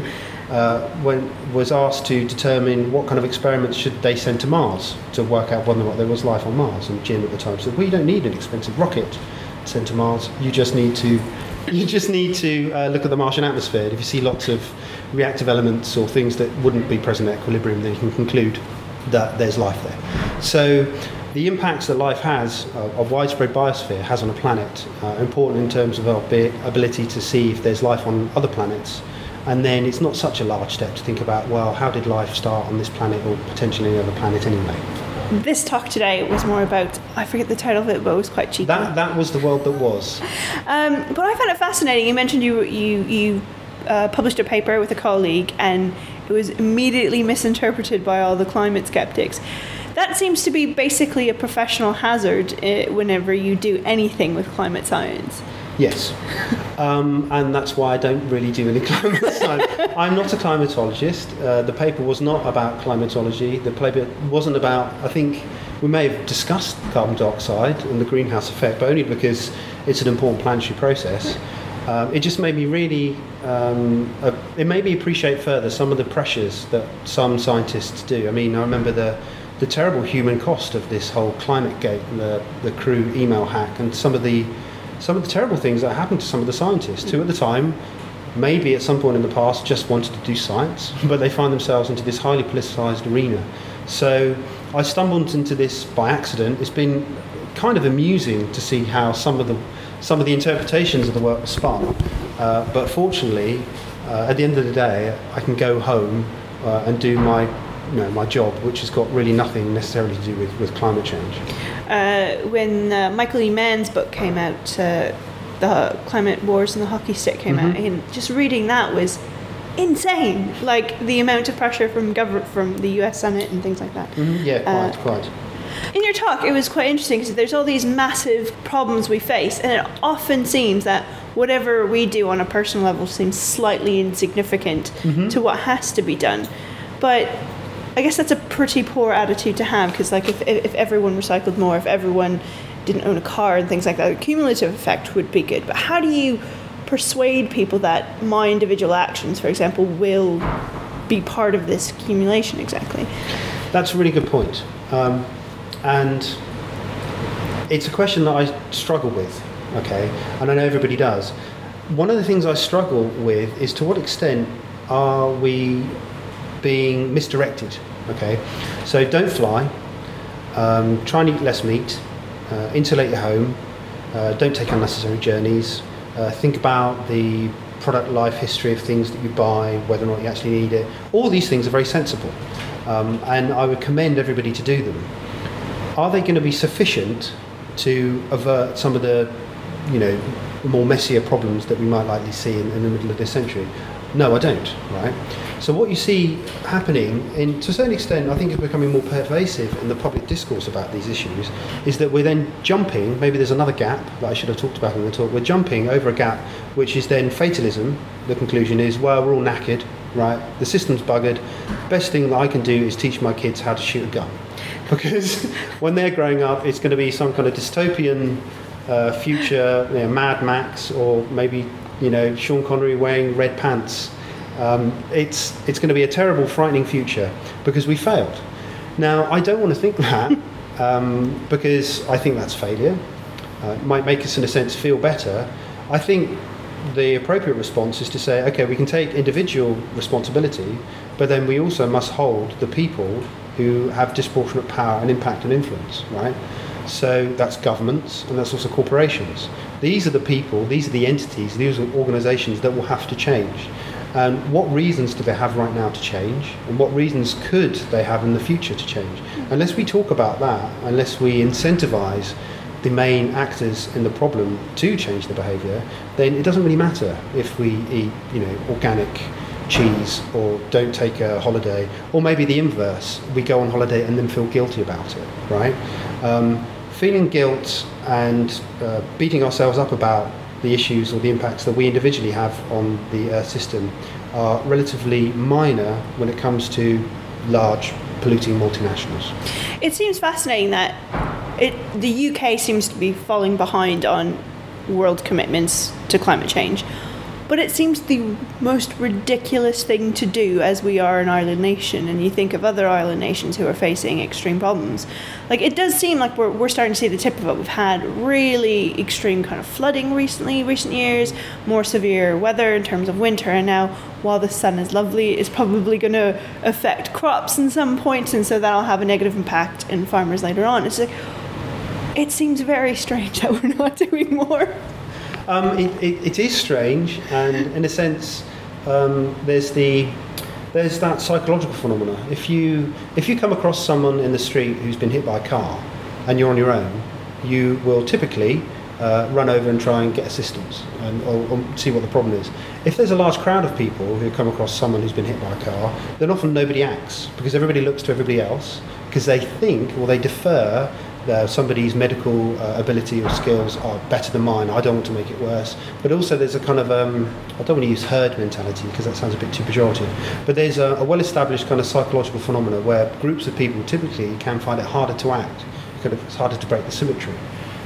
was asked to determine what kind of experiments should they send to Mars to work out whether or not there was life on Mars. And Jim at the time said, well, you don't need an expensive rocket to send to Mars, you just need to look at the Martian atmosphere. If you see lots of reactive elements or things that wouldn't be present at equilibrium, then you can conclude that there's life there. So the impacts that life has, a widespread biosphere has on a planet, are important in terms of our ability to see if there's life on other planets. And then it's not such a large step to think about, well, how did life start on this planet or potentially any other planet anyway? This talk today was more about, I forget the title of it, but it was quite cheeky. That was The World That Was. But I found it fascinating. You mentioned you published a paper with a colleague and it was immediately misinterpreted by all the climate skeptics. That seems to be basically a professional hazard whenever you do anything with climate science. Yes, and that's why I don't really do any climate science. I'm not a climatologist. The paper was not about climatology. The paper wasn't about, I think we may have discussed carbon dioxide and the greenhouse effect, but only because it's an important planetary process. It just made me really, it made me appreciate further some of the pressures that some scientists do. I mean, I remember the terrible human cost of this whole climate gate, the crew email hack, and some of the terrible things that happened to some of the scientists who at the time, maybe at some point in the past, just wanted to do science, but they find themselves into this highly politicized arena. So I stumbled into this by accident. It's been kind of amusing to see how some of the interpretations of the work were spun, but fortunately at the end of the day, I can go home and do my job, which has got really nothing necessarily to do with climate change. When Michael E. Mann's book came out, The Climate Wars and the Hockey Stick came out, and just reading that was insane. Like the amount of pressure from the US Senate and things like that. Yeah, quite. In your talk, it was quite interesting because there's all these massive problems we face, and it often seems that whatever we do on a personal level seems slightly insignificant to what has to be done. But I guess that's a pretty poor attitude to have, because like if everyone recycled more, if everyone didn't own a car and things like that, the cumulative effect would be good. But how do you persuade people that my individual actions, for example, will be part of this accumulation exactly? That's a really good point. And it's a question that I struggle with, okay? And I know everybody does. One of the things I struggle with is to what extent are we being misdirected, okay? So don't fly, try and eat less meat, insulate your home, don't take unnecessary journeys, think about the product life history of things that you buy, whether or not you actually need it. All these things are very sensible, and I would commend everybody to do them. Are they going to be sufficient to avert some of the, more messier problems that we might likely see in the middle of this century? No, I don't, right? So what you see happening, to a certain extent, I think it's becoming more pervasive in the public discourse about these issues, is that we're then jumping, maybe there's another gap that I should have talked about in the talk, we're jumping over a gap, which is then fatalism. The conclusion is, well, we're all knackered, right? The system's buggered. Best thing that I can do is teach my kids how to shoot a gun. Because when they're growing up, it's going to be some kind of dystopian future, Mad Max, or maybe Sean Connery wearing red pants. It's going to be a terrible, frightening future because we failed. Now, I don't want to think that because I think that's failure. It might make us, in a sense, feel better. I think the appropriate response is to say, okay, we can take individual responsibility, but then we also must hold the people who have disproportionate power and impact and influence, right? So that's governments and that's also corporations. These are the people, these are the entities, these are organisations that will have to change. And what reasons do they have right now to change? And what reasons could they have in the future to change? Unless we talk about that, unless we incentivise the main actors in the problem to change the behaviour, then it doesn't really matter if we eat, organic cheese or don't take a holiday, or maybe the inverse, we go on holiday and then feel guilty about it, right? Feeling guilt and beating ourselves up about the issues or the impacts that we individually have on the Earth system are relatively minor when it comes to large polluting multinationals. It seems fascinating that the UK seems to be falling behind on world commitments to climate change. But it seems the most ridiculous thing to do as we are an island nation, and you think of other island nations who are facing extreme problems. Like, it does seem like we're starting to see the tip of it. We've had really extreme kind of flooding recent years, more severe weather in terms of winter, and now, while the sun is lovely, it's probably going to affect crops in some point, and so that'll have a negative impact in farmers later on. It's like, it seems very strange that we're not doing more. It is strange, and in a sense, there's that psychological phenomena. If you come across someone in the street who's been hit by a car, and you're on your own, you will typically run over and try and get assistance or see what the problem is. If there's a large crowd of people who come across someone who's been hit by a car, then often nobody acts because everybody looks to everybody else because they think or they defer somebody's medical ability or skills are better than mine. I don't want to make it worse. But also there's a kind of, I don't want to use herd mentality because that sounds a bit too pejorative, but there's a well-established kind of psychological phenomena where groups of people typically can find it harder to act. It's harder to break the symmetry.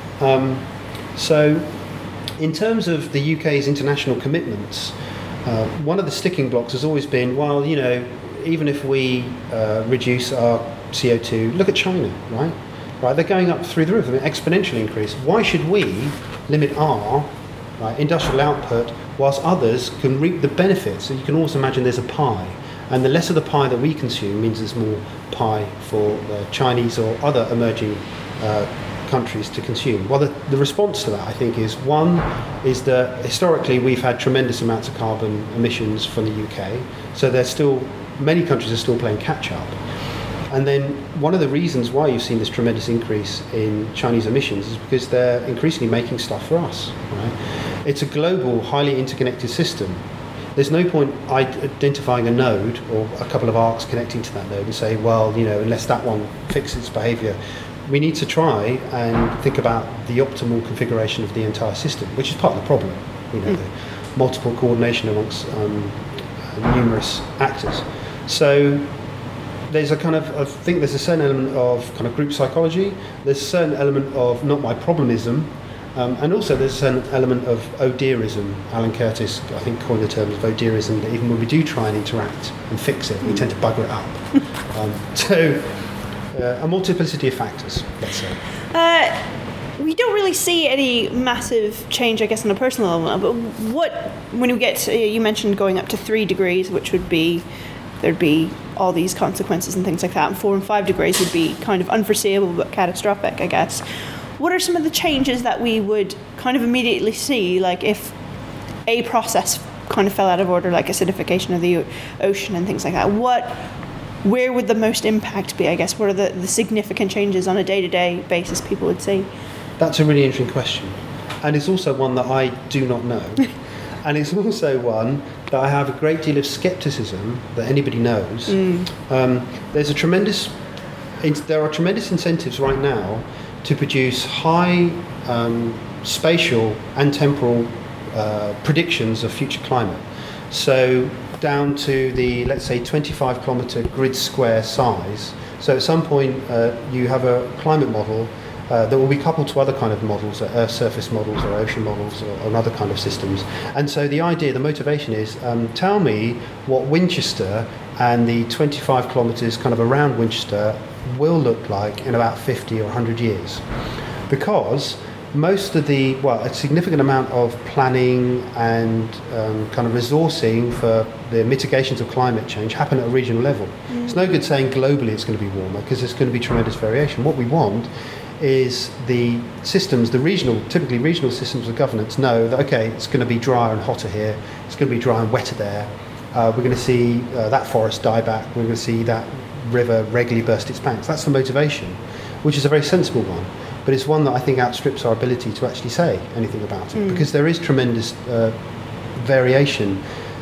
So in terms of the UK's international commitments, one of the sticking blocks has always been, well, even if we reduce our CO2, look at China, right? Right, they're going up through the roof, an exponential increase. Why should we limit our industrial output whilst others can reap the benefits? So you can also imagine there's a pie, and the less of the pie that we consume means there's more pie for the Chinese or other emerging countries to consume? Well, the response to that, I think, is that historically we've had tremendous amounts of carbon emissions from the UK, so many countries are still playing catch up. And then one of the reasons why you've seen this tremendous increase in Chinese emissions is because they're increasingly making stuff for us. Right? It's a global, highly interconnected system. There's no point identifying a node or a couple of arcs connecting to that node and say, well, unless that one fixes its behaviour, we need to try and think about the optimal configuration of the entire system, which is part of the problem. The multiple coordination amongst numerous actors. So there's I think there's a certain element of kind of group psychology. There's a certain element of not my problemism, and also there's a certain element of oh dearism. Alan Curtis, I think, coined the term of oh dearism, that even when we do try and interact and fix it, we tend to bugger it up. So a multiplicity of factors, let's say. We don't really see any massive change, I guess, on a personal level. But when we get to, you mentioned going up to 3 degrees, which would be, there'd be all these consequences and things like that, and 4 and 5 degrees would be kind of unforeseeable but catastrophic, I guess. What are some of the changes that we would kind of immediately see, like if a process kind of fell out of order, like acidification of the ocean and things like that? Where would the most impact be, I guess? What are the significant changes on a day-to-day basis people would see? That's a really interesting question. And it's also one that I do not know. And it's also one that I have a great deal of scepticism that anybody knows. There are tremendous incentives right now to produce high spatial and temporal predictions of future climate. So down to the, let's say, 25 kilometre grid square size. So at some point you have a climate model that will be coupled to other kind of models, Earth surface models or ocean models or other kind of systems. And so the motivation is, tell me what Winchester and the 25 kilometres kind of around Winchester will look like in about 50 or 100 years. Because most of a significant amount of planning and kind of resourcing for the mitigations of climate change happen at a regional level. It's no good saying globally it's going to be warmer, because there's going to be tremendous variation. What we want is the systems, typically regional systems of governance know that, okay, it's going to be drier and hotter here, it's going to be drier and wetter there, we're going to see that forest die back, we're going to see that river regularly burst its banks. That's the motivation, which is a very sensible one, but it's one that I think outstrips our ability to actually say anything about it, because there is tremendous variation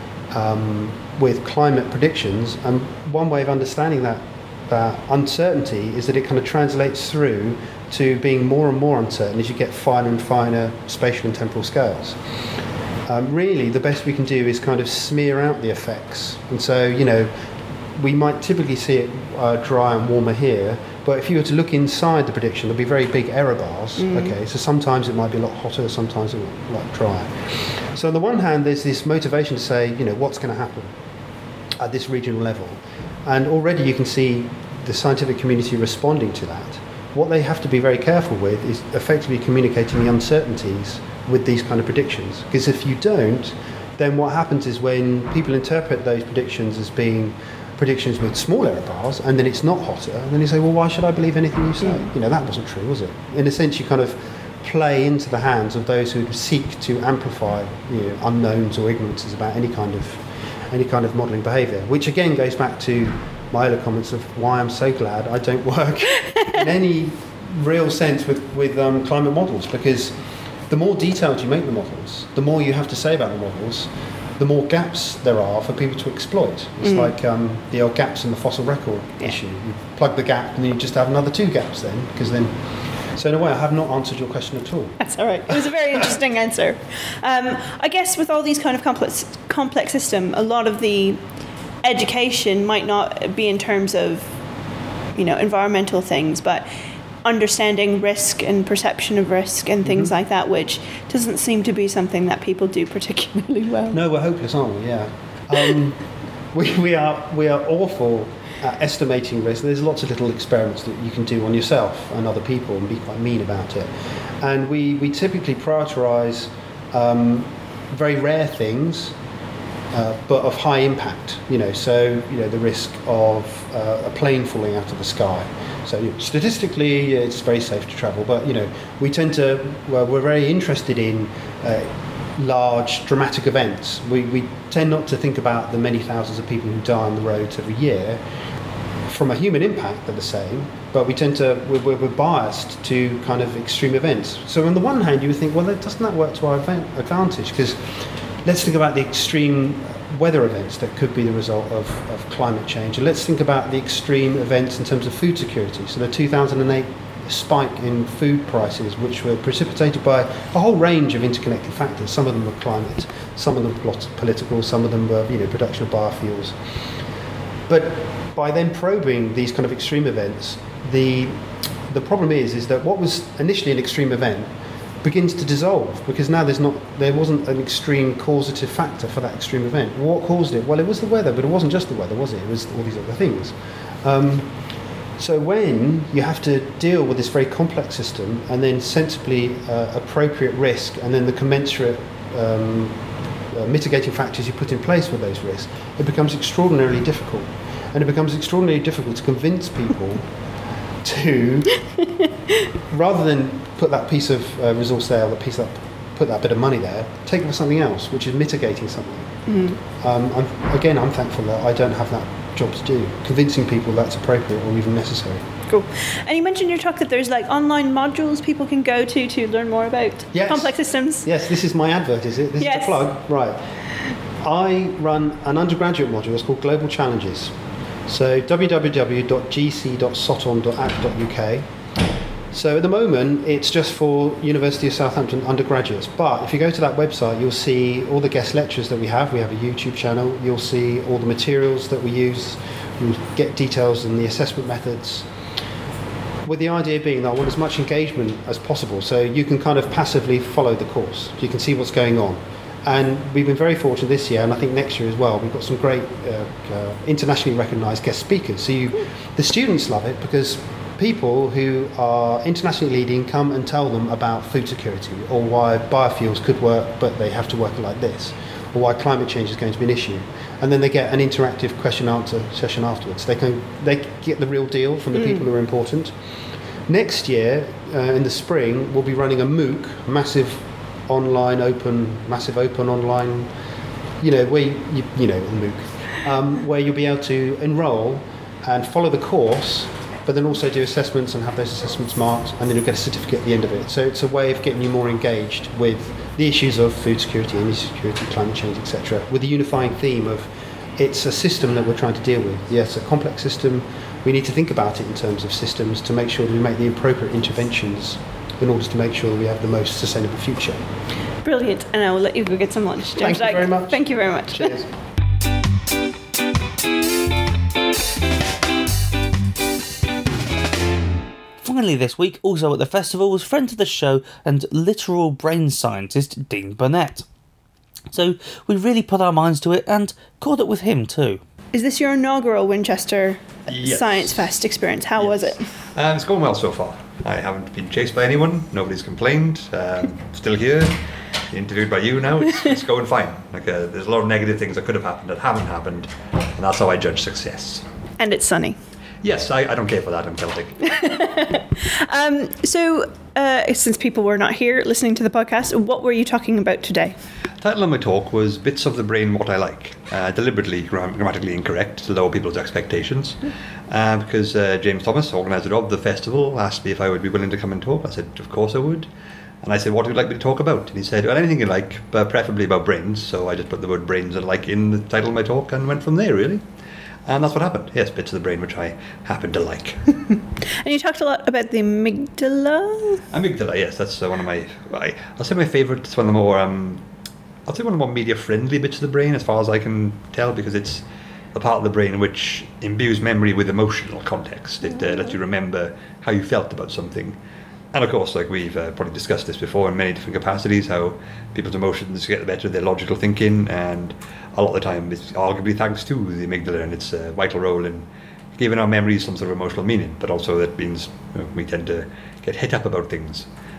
with climate predictions, and one way of understanding that uncertainty is that it kind of translates through to being more and more uncertain as you get finer and finer spatial and temporal scales. Really, the best we can do is kind of smear out the effects. And so, we might typically see it dry and warmer here, but if you were to look inside the prediction, there'll be very big error bars. Okay, so sometimes it might be a lot hotter, sometimes it will be a lot drier. So on the one hand, there's this motivation to say, what's going to happen at this regional level. And already you can see the scientific community responding to that. What they have to be very careful with is effectively communicating the uncertainties with these kind of predictions. Because if you don't, then what happens is when people interpret those predictions as being predictions with small error bars, and then it's not hotter, and then you say, well, why should I believe anything you say? That wasn't true, was it? In a sense, you kind of play into the hands of those who seek to amplify unknowns or ignorances about any kind of modelling behaviour, which again goes back to my earlier comments of why I'm so glad I don't work in any real sense with climate models, because the more detailed you make the models, the more you have to say about the models, the more gaps there are for people to exploit. It's like the old gaps in the fossil record issue. You plug the gap and then you just have another 2 gaps then, because then... So in a way, I have not answered your question at all. That's all right. It was a very interesting answer. I guess with all these kind of complex system, a lot of the education might not be in terms of, environmental things, but understanding risk and perception of risk and things like that, which doesn't seem to be something that people do particularly well. No, we're hopeless, aren't we? Yeah. We are awful at estimating risk. There's lots of little experiments that you can do on yourself and other people and be quite mean about it. And we typically prioritise very rare things but of high impact. So the risk of a plane falling out of the sky. So statistically, it's very safe to travel, but we tend to we're very interested in large dramatic events. We tend not to think about the many thousands of people who die on the roads every year. From a human impact, they're the same, but we're biased to kind of extreme events. So on the one hand, you would think, well, doesn't that work to our advantage? Because let's think about the extreme weather events that could be the result of climate change, and let's think about the extreme events in terms of food security. So the 2008 spike in food prices, which were precipitated by a whole range of interconnected factors. Some of them were climate, some of them were political, some of them were production of biofuels. But by then probing these kind of extreme events, the problem is that what was initially an extreme event begins to dissolve, because now there wasn't an extreme causative factor for that extreme event. What caused it? Well, it was the weather, but it wasn't just the weather, was it? It was all these other things. So when you have to deal with this very complex system and then sensibly appropriate risk and then the commensurate mitigating factors you put in place with those risks, it becomes extraordinarily difficult. And it becomes extraordinarily difficult to convince people to, rather than put that piece of resource there, put that bit of money there, take it for something else, which is mitigating something. I'm thankful that I don't have that job to do, convincing people that's appropriate or even necessary. Cool. And you mentioned in your talk that there's online modules people can go to learn more about complex systems. Yes, this is my advert, is it? This is the plug? Right. I run an undergraduate module, it's called Global Challenges. So www.gc.soton.ac.uk. So at the moment, it's just for University of Southampton undergraduates. But if you go to that website, you'll see all the guest lectures that we have. We have a YouTube channel. You'll see all the materials that we use. You'll get details in the assessment methods. With the idea being that I want as much engagement as possible, so you can kind of passively follow the course. You can see what's going on. And we've been very fortunate this year, and I think next year as well, we've got some great internationally recognised guest speakers. So the students love it because people who are internationally leading come and tell them about food security, or why biofuels could work but they have to work like this, or why climate change is going to be an issue. And then they get an interactive question-answer session afterwards. They get the real deal from the people who are important. Next year, in the spring, we'll be running a MOOC, massive open online, where where you'll be able to enrol and follow the course, but then also do assessments and have those assessments marked, and then you'll get a certificate at the end of it. So it's a way of getting you more engaged with the issues of food security, energy security, climate change, etc., with the unifying theme of it's a system that we're trying to deal with. Yes, a complex system. We need to think about it in terms of systems to make sure that we make the appropriate interventions in order to make sure that we have the most sustainable future. Brilliant, and I will let you go get some lunch. Thank you very much. Thank you very much. Cheers. Finally this week, also at the festival, was friend of the show and literal brain scientist Dean Burnett. So we really put our minds to it and caught it with him too. Is this your inaugural Winchester Science Fest experience? How was it? It's going well so far. I haven't been chased by anyone. Nobody's complained. Still here, interviewed by you now. It's going fine. There's a lot of negative things that could have happened that haven't happened, and that's how I judge success. And it's sunny. Yes, I don't care for that. I'm Celtic. So, since people were not here listening to the podcast, what were you talking about today? The title of my talk was Bits of the Brain What I Like. Deliberately grammatically incorrect to lower people's expectations. Because James Thomas, organiser of the festival, asked me if I would be willing to come and talk. I said, of course I would. And I said, what would you like me to talk about? And he said, well, anything you like, but preferably about brains. So I just put the word brains and like in the title of my talk and went from there, really. And that's what happened. Yes, bits of the brain which I happen to like. And you talked a lot about the amygdala? Amygdala, yes. That's one of my... I'll say my favourite. It's one of the more... I'll say one of the more media-friendly bits of the brain, as far as I can tell, because it's the part of the brain which imbues memory with emotional context. It lets you remember how you felt about something. And of course, we've probably discussed this before in many different capacities, how people's emotions get the better of their logical thinking, and a lot of the time it's arguably thanks to the amygdala and its vital role in giving our memories some sort of emotional meaning, but also that means we tend to get hit up about things.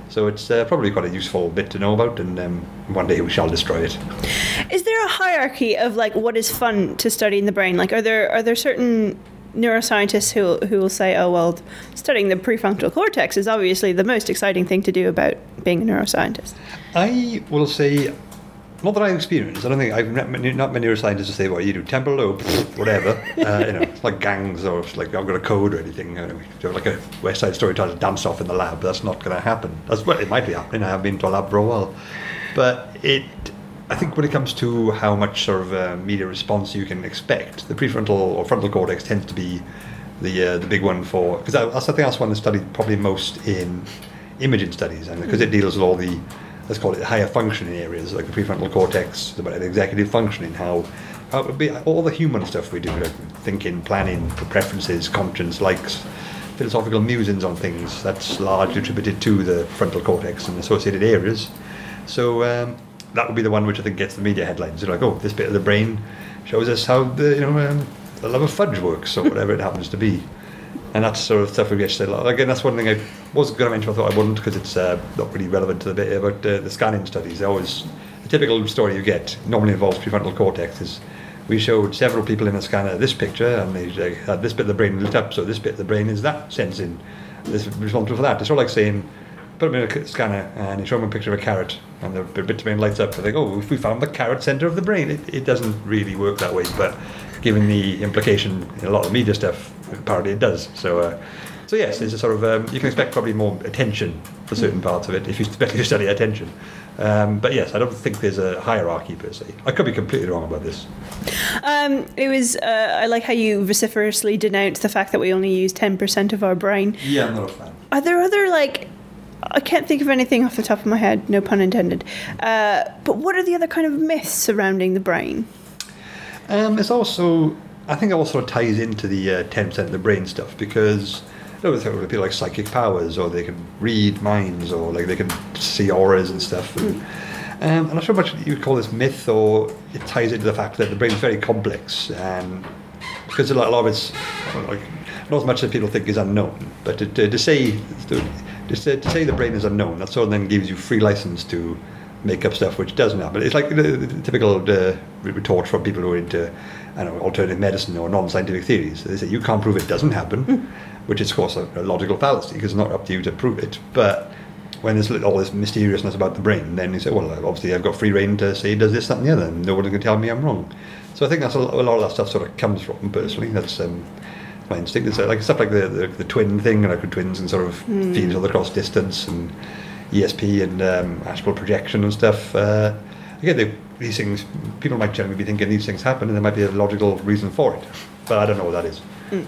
So it's probably quite a useful bit to know about, and one day we shall destroy it. Is there a hierarchy of like what is fun to study in the brain? Like, are there certain neuroscientists who will say, oh well, studying the prefrontal cortex is obviously the most exciting thing to do about being a neuroscientist? I will say, not that I've experienced. I don't think I've not many neuroscientists to say, well, you do temporal lobe, whatever. It's like gangs, or it's like I've got a code or anything. Like a West Side Story tries to dance off in the lab. That's not going to happen. It might be happening. I have been to a lab for a while, but I think when it comes to how much sort of media response you can expect, the prefrontal or frontal cortex tends to be the big one for, because I think that's one that's studied probably most in imaging studies, and because it deals with all the, let's call it, higher functioning areas like the prefrontal cortex, about executive functioning, how it would be all the human stuff we do, like thinking, planning, preferences, conscience, likes, philosophical musings on things. That's largely attributed to the frontal cortex and associated areas. So that would be the one which I think gets the media headlines. They're like, oh, this bit of the brain shows us how the love of fudge works, or whatever it happens to be. And that's sort of stuff we get to. Again, that's one thing I was going to mention, I thought I wouldn't, because it's not really relevant to the bit about the scanning studies. The typical story you get normally involves prefrontal cortex. Is we showed several people in a scanner this picture, and they had this bit of the brain lit up, so this bit of the brain is that sensing, this is responsible for that. It's sort of like saying, put them in a scanner and you show them a picture of a carrot, and the bit of the brain lights up, and they go, oh, if we found the carrot centre of the brain. It doesn't really work that way, but given the implication in a lot of media stuff, apparently it does. So yes, there's a sort of you can expect probably more attention for certain parts of it if you study attention. But yes, I don't think there's a hierarchy per se. I could be completely wrong about this. It was I like how you vociferously denounced the fact that we only use 10% of our brain. Yeah, I'm not a fan. Are there other, like, I can't think of anything off the top of my head, no pun intended, but what are the other kind of myths surrounding the brain? It's also, I think it also ties into the 10% of the brain stuff, because people like psychic powers, or they can read minds, or like they can see auras and stuff. And, I'm not sure much you call this myth, or it ties into the fact that the brain is very complex, and because a lot of it's not as much as people think is unknown, but to say the brain is unknown, that sort of then gives you free license to make up stuff which doesn't happen. It's like the typical retort from people who are into, alternative medicine or non-scientific theories. They say you can't prove it doesn't happen, which is of course a logical fallacy, because it's not up to you to prove it. But when there's all this mysteriousness about the brain, then you say, well, obviously I've got free reign to say it does this, that, and the other, and no one can tell me I'm wrong. So I think that's a lot of that stuff sort of comes from, personally. That's my instinct. It's like stuff like the twin thing, like twins and sort of feed each other across distance, and ESP and astral projection and stuff. Again, these things, people might generally be thinking these things happen, and there might be a logical reason for it, but I don't know what that is.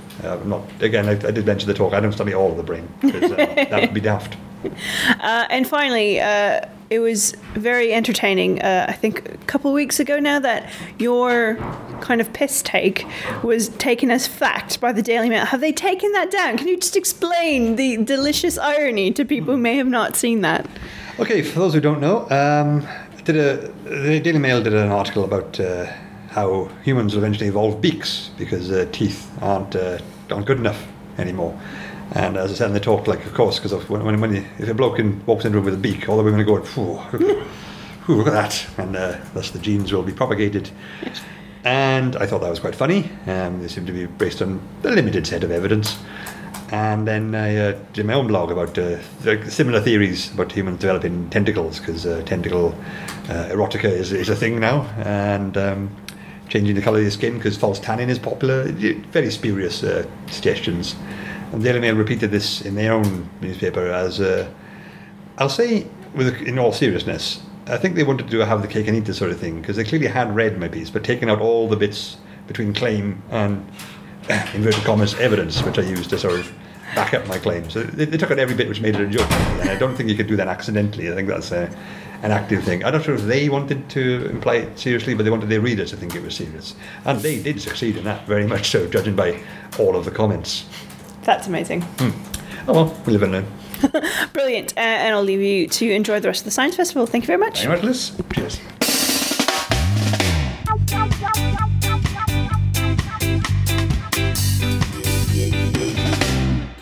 I did mention the talk, I don't study all of the brain, because that would be daft. And finally, it was very entertaining, I think a couple of weeks ago now, that your kind of piss take was taken as fact by the Daily Mail. Have they taken that down? Can you just explain the delicious irony to people who may have not seen that? Okay, for those who don't know, the Daily Mail did an article about how humans will eventually evolve beaks, because teeth aren't good enough anymore. And as I said in the talk, like, of course, because if a bloke walks into a room with a beak, all the women are going, look at that, and thus the genes will be propagated. And I thought that was quite funny. They seem to be based on a limited set of evidence. And then I did my own blog about similar theories about humans developing tentacles, because tentacle erotica is a thing now, and changing the colour of your skin because false tanning is popular. Very spurious suggestions. And the Daily Mail repeated this in their own newspaper as, I'll say, in all seriousness, I think they wanted to have the cake and eat it sort of thing, because they clearly had read my piece, but taken out all the bits between claim and, inverted commas, evidence, which I used to sort of back up my claim. So they took out every bit which made it a joke, and I don't think you could do that accidentally. I think that's an active thing. I'm not sure if they wanted to imply it seriously, but they wanted their readers to think it was serious. And they did succeed in that, very much so, judging by all of the comments. That's amazing. Oh well, we live and learn. Brilliant. And I'll leave you to enjoy the rest of the Science Festival. Thank you very much. Very much, Liz. Cheers.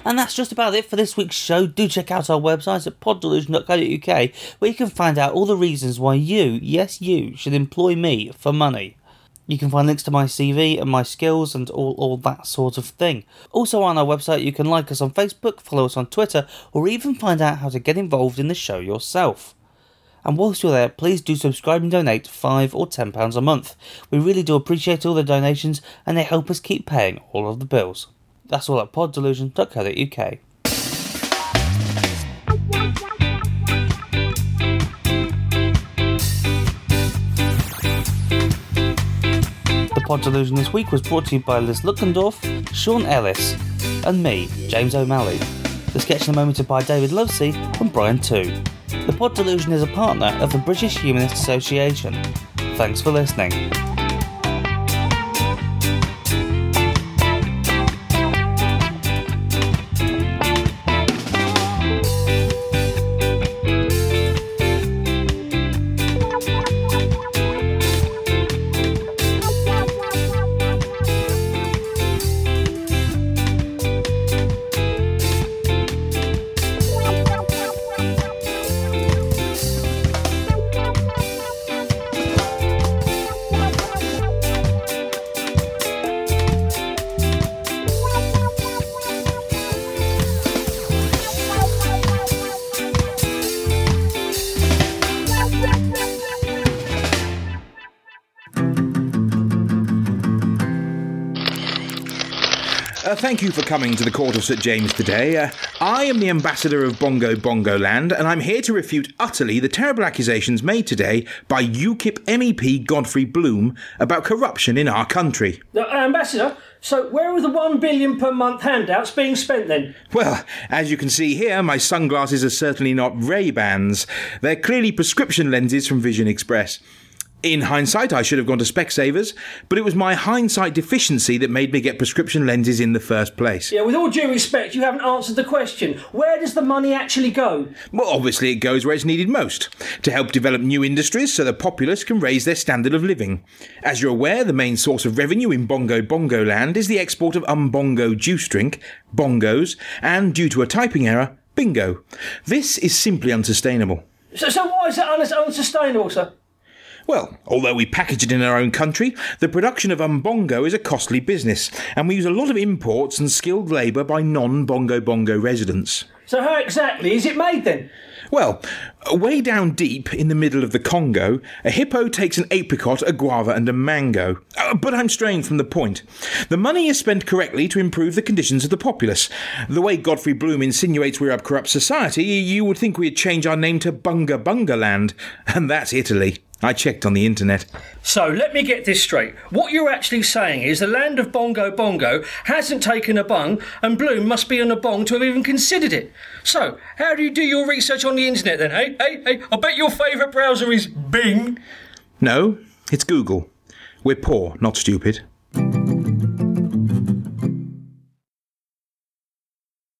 And that's just about it for this week's show. Do check out our website at poddelusion.co.uk, where you can find out all the reasons why you, yes you, should employ me for money. You can find links to my CV and my skills and all that sort of thing. Also on our website you can like us on Facebook, follow us on Twitter, or even find out how to get involved in the show yourself. And whilst you're there, please do subscribe and donate £5 or £10 a month. We really do appreciate all the donations and they help us keep paying all of the bills. That's all at poddelusion.co.uk. The Pod Delusion this week was brought to you by Liz Luckendorf, Sean Ellis, and me, James O'Malley. The sketch in the moment by David Lovesey and Brian Too. The Pod Delusion is a partner of the British Humanist Association. Thanks for listening. Thank you for coming to the Court of St James today. I am the ambassador of Bongo Bongo Land, and I'm here to refute utterly the terrible accusations made today by UKIP MEP Godfrey Bloom about corruption in our country. Ambassador, so where are the £1 billion per month handouts being spent then? Well, as you can see here, my sunglasses are certainly not Ray-Bans. They're clearly prescription lenses from Vision Express. In hindsight, I should have gone to Specsavers, but it was my hindsight deficiency that made me get prescription lenses in the first place. Yeah, with all due respect, you haven't answered the question. Where does the money actually go? Well, obviously it goes where it's needed most, to help develop new industries so the populace can raise their standard of living. As you're aware, the main source of revenue in Bongo Bongo Land is the export of Umbongo juice drink, bongos, and, due to a typing error, bingo. This is simply unsustainable. So why is that unsustainable, sir? Well, although we package it in our own country, the production of Umbongo is a costly business, and we use a lot of imports and skilled labour by non-Bongo Bongo residents. So how exactly is it made then? Well, way down deep in the middle of the Congo, a hippo takes an apricot, a guava and a mango. But I'm straying from the point. The money is spent correctly to improve the conditions of the populace. The way Godfrey Bloom insinuates we're a corrupt society, you would think we'd change our name to Bunga Bunga Land, and that's Italy. I checked on the internet. So, let me get this straight. What you're actually saying is the land of Bongo Bongo hasn't taken a bung, and Bloom must be on a bong to have even considered it. So, how do you do your research on the internet then, Hey, I bet your favourite browser is Bing. No, it's Google. We're poor, not stupid.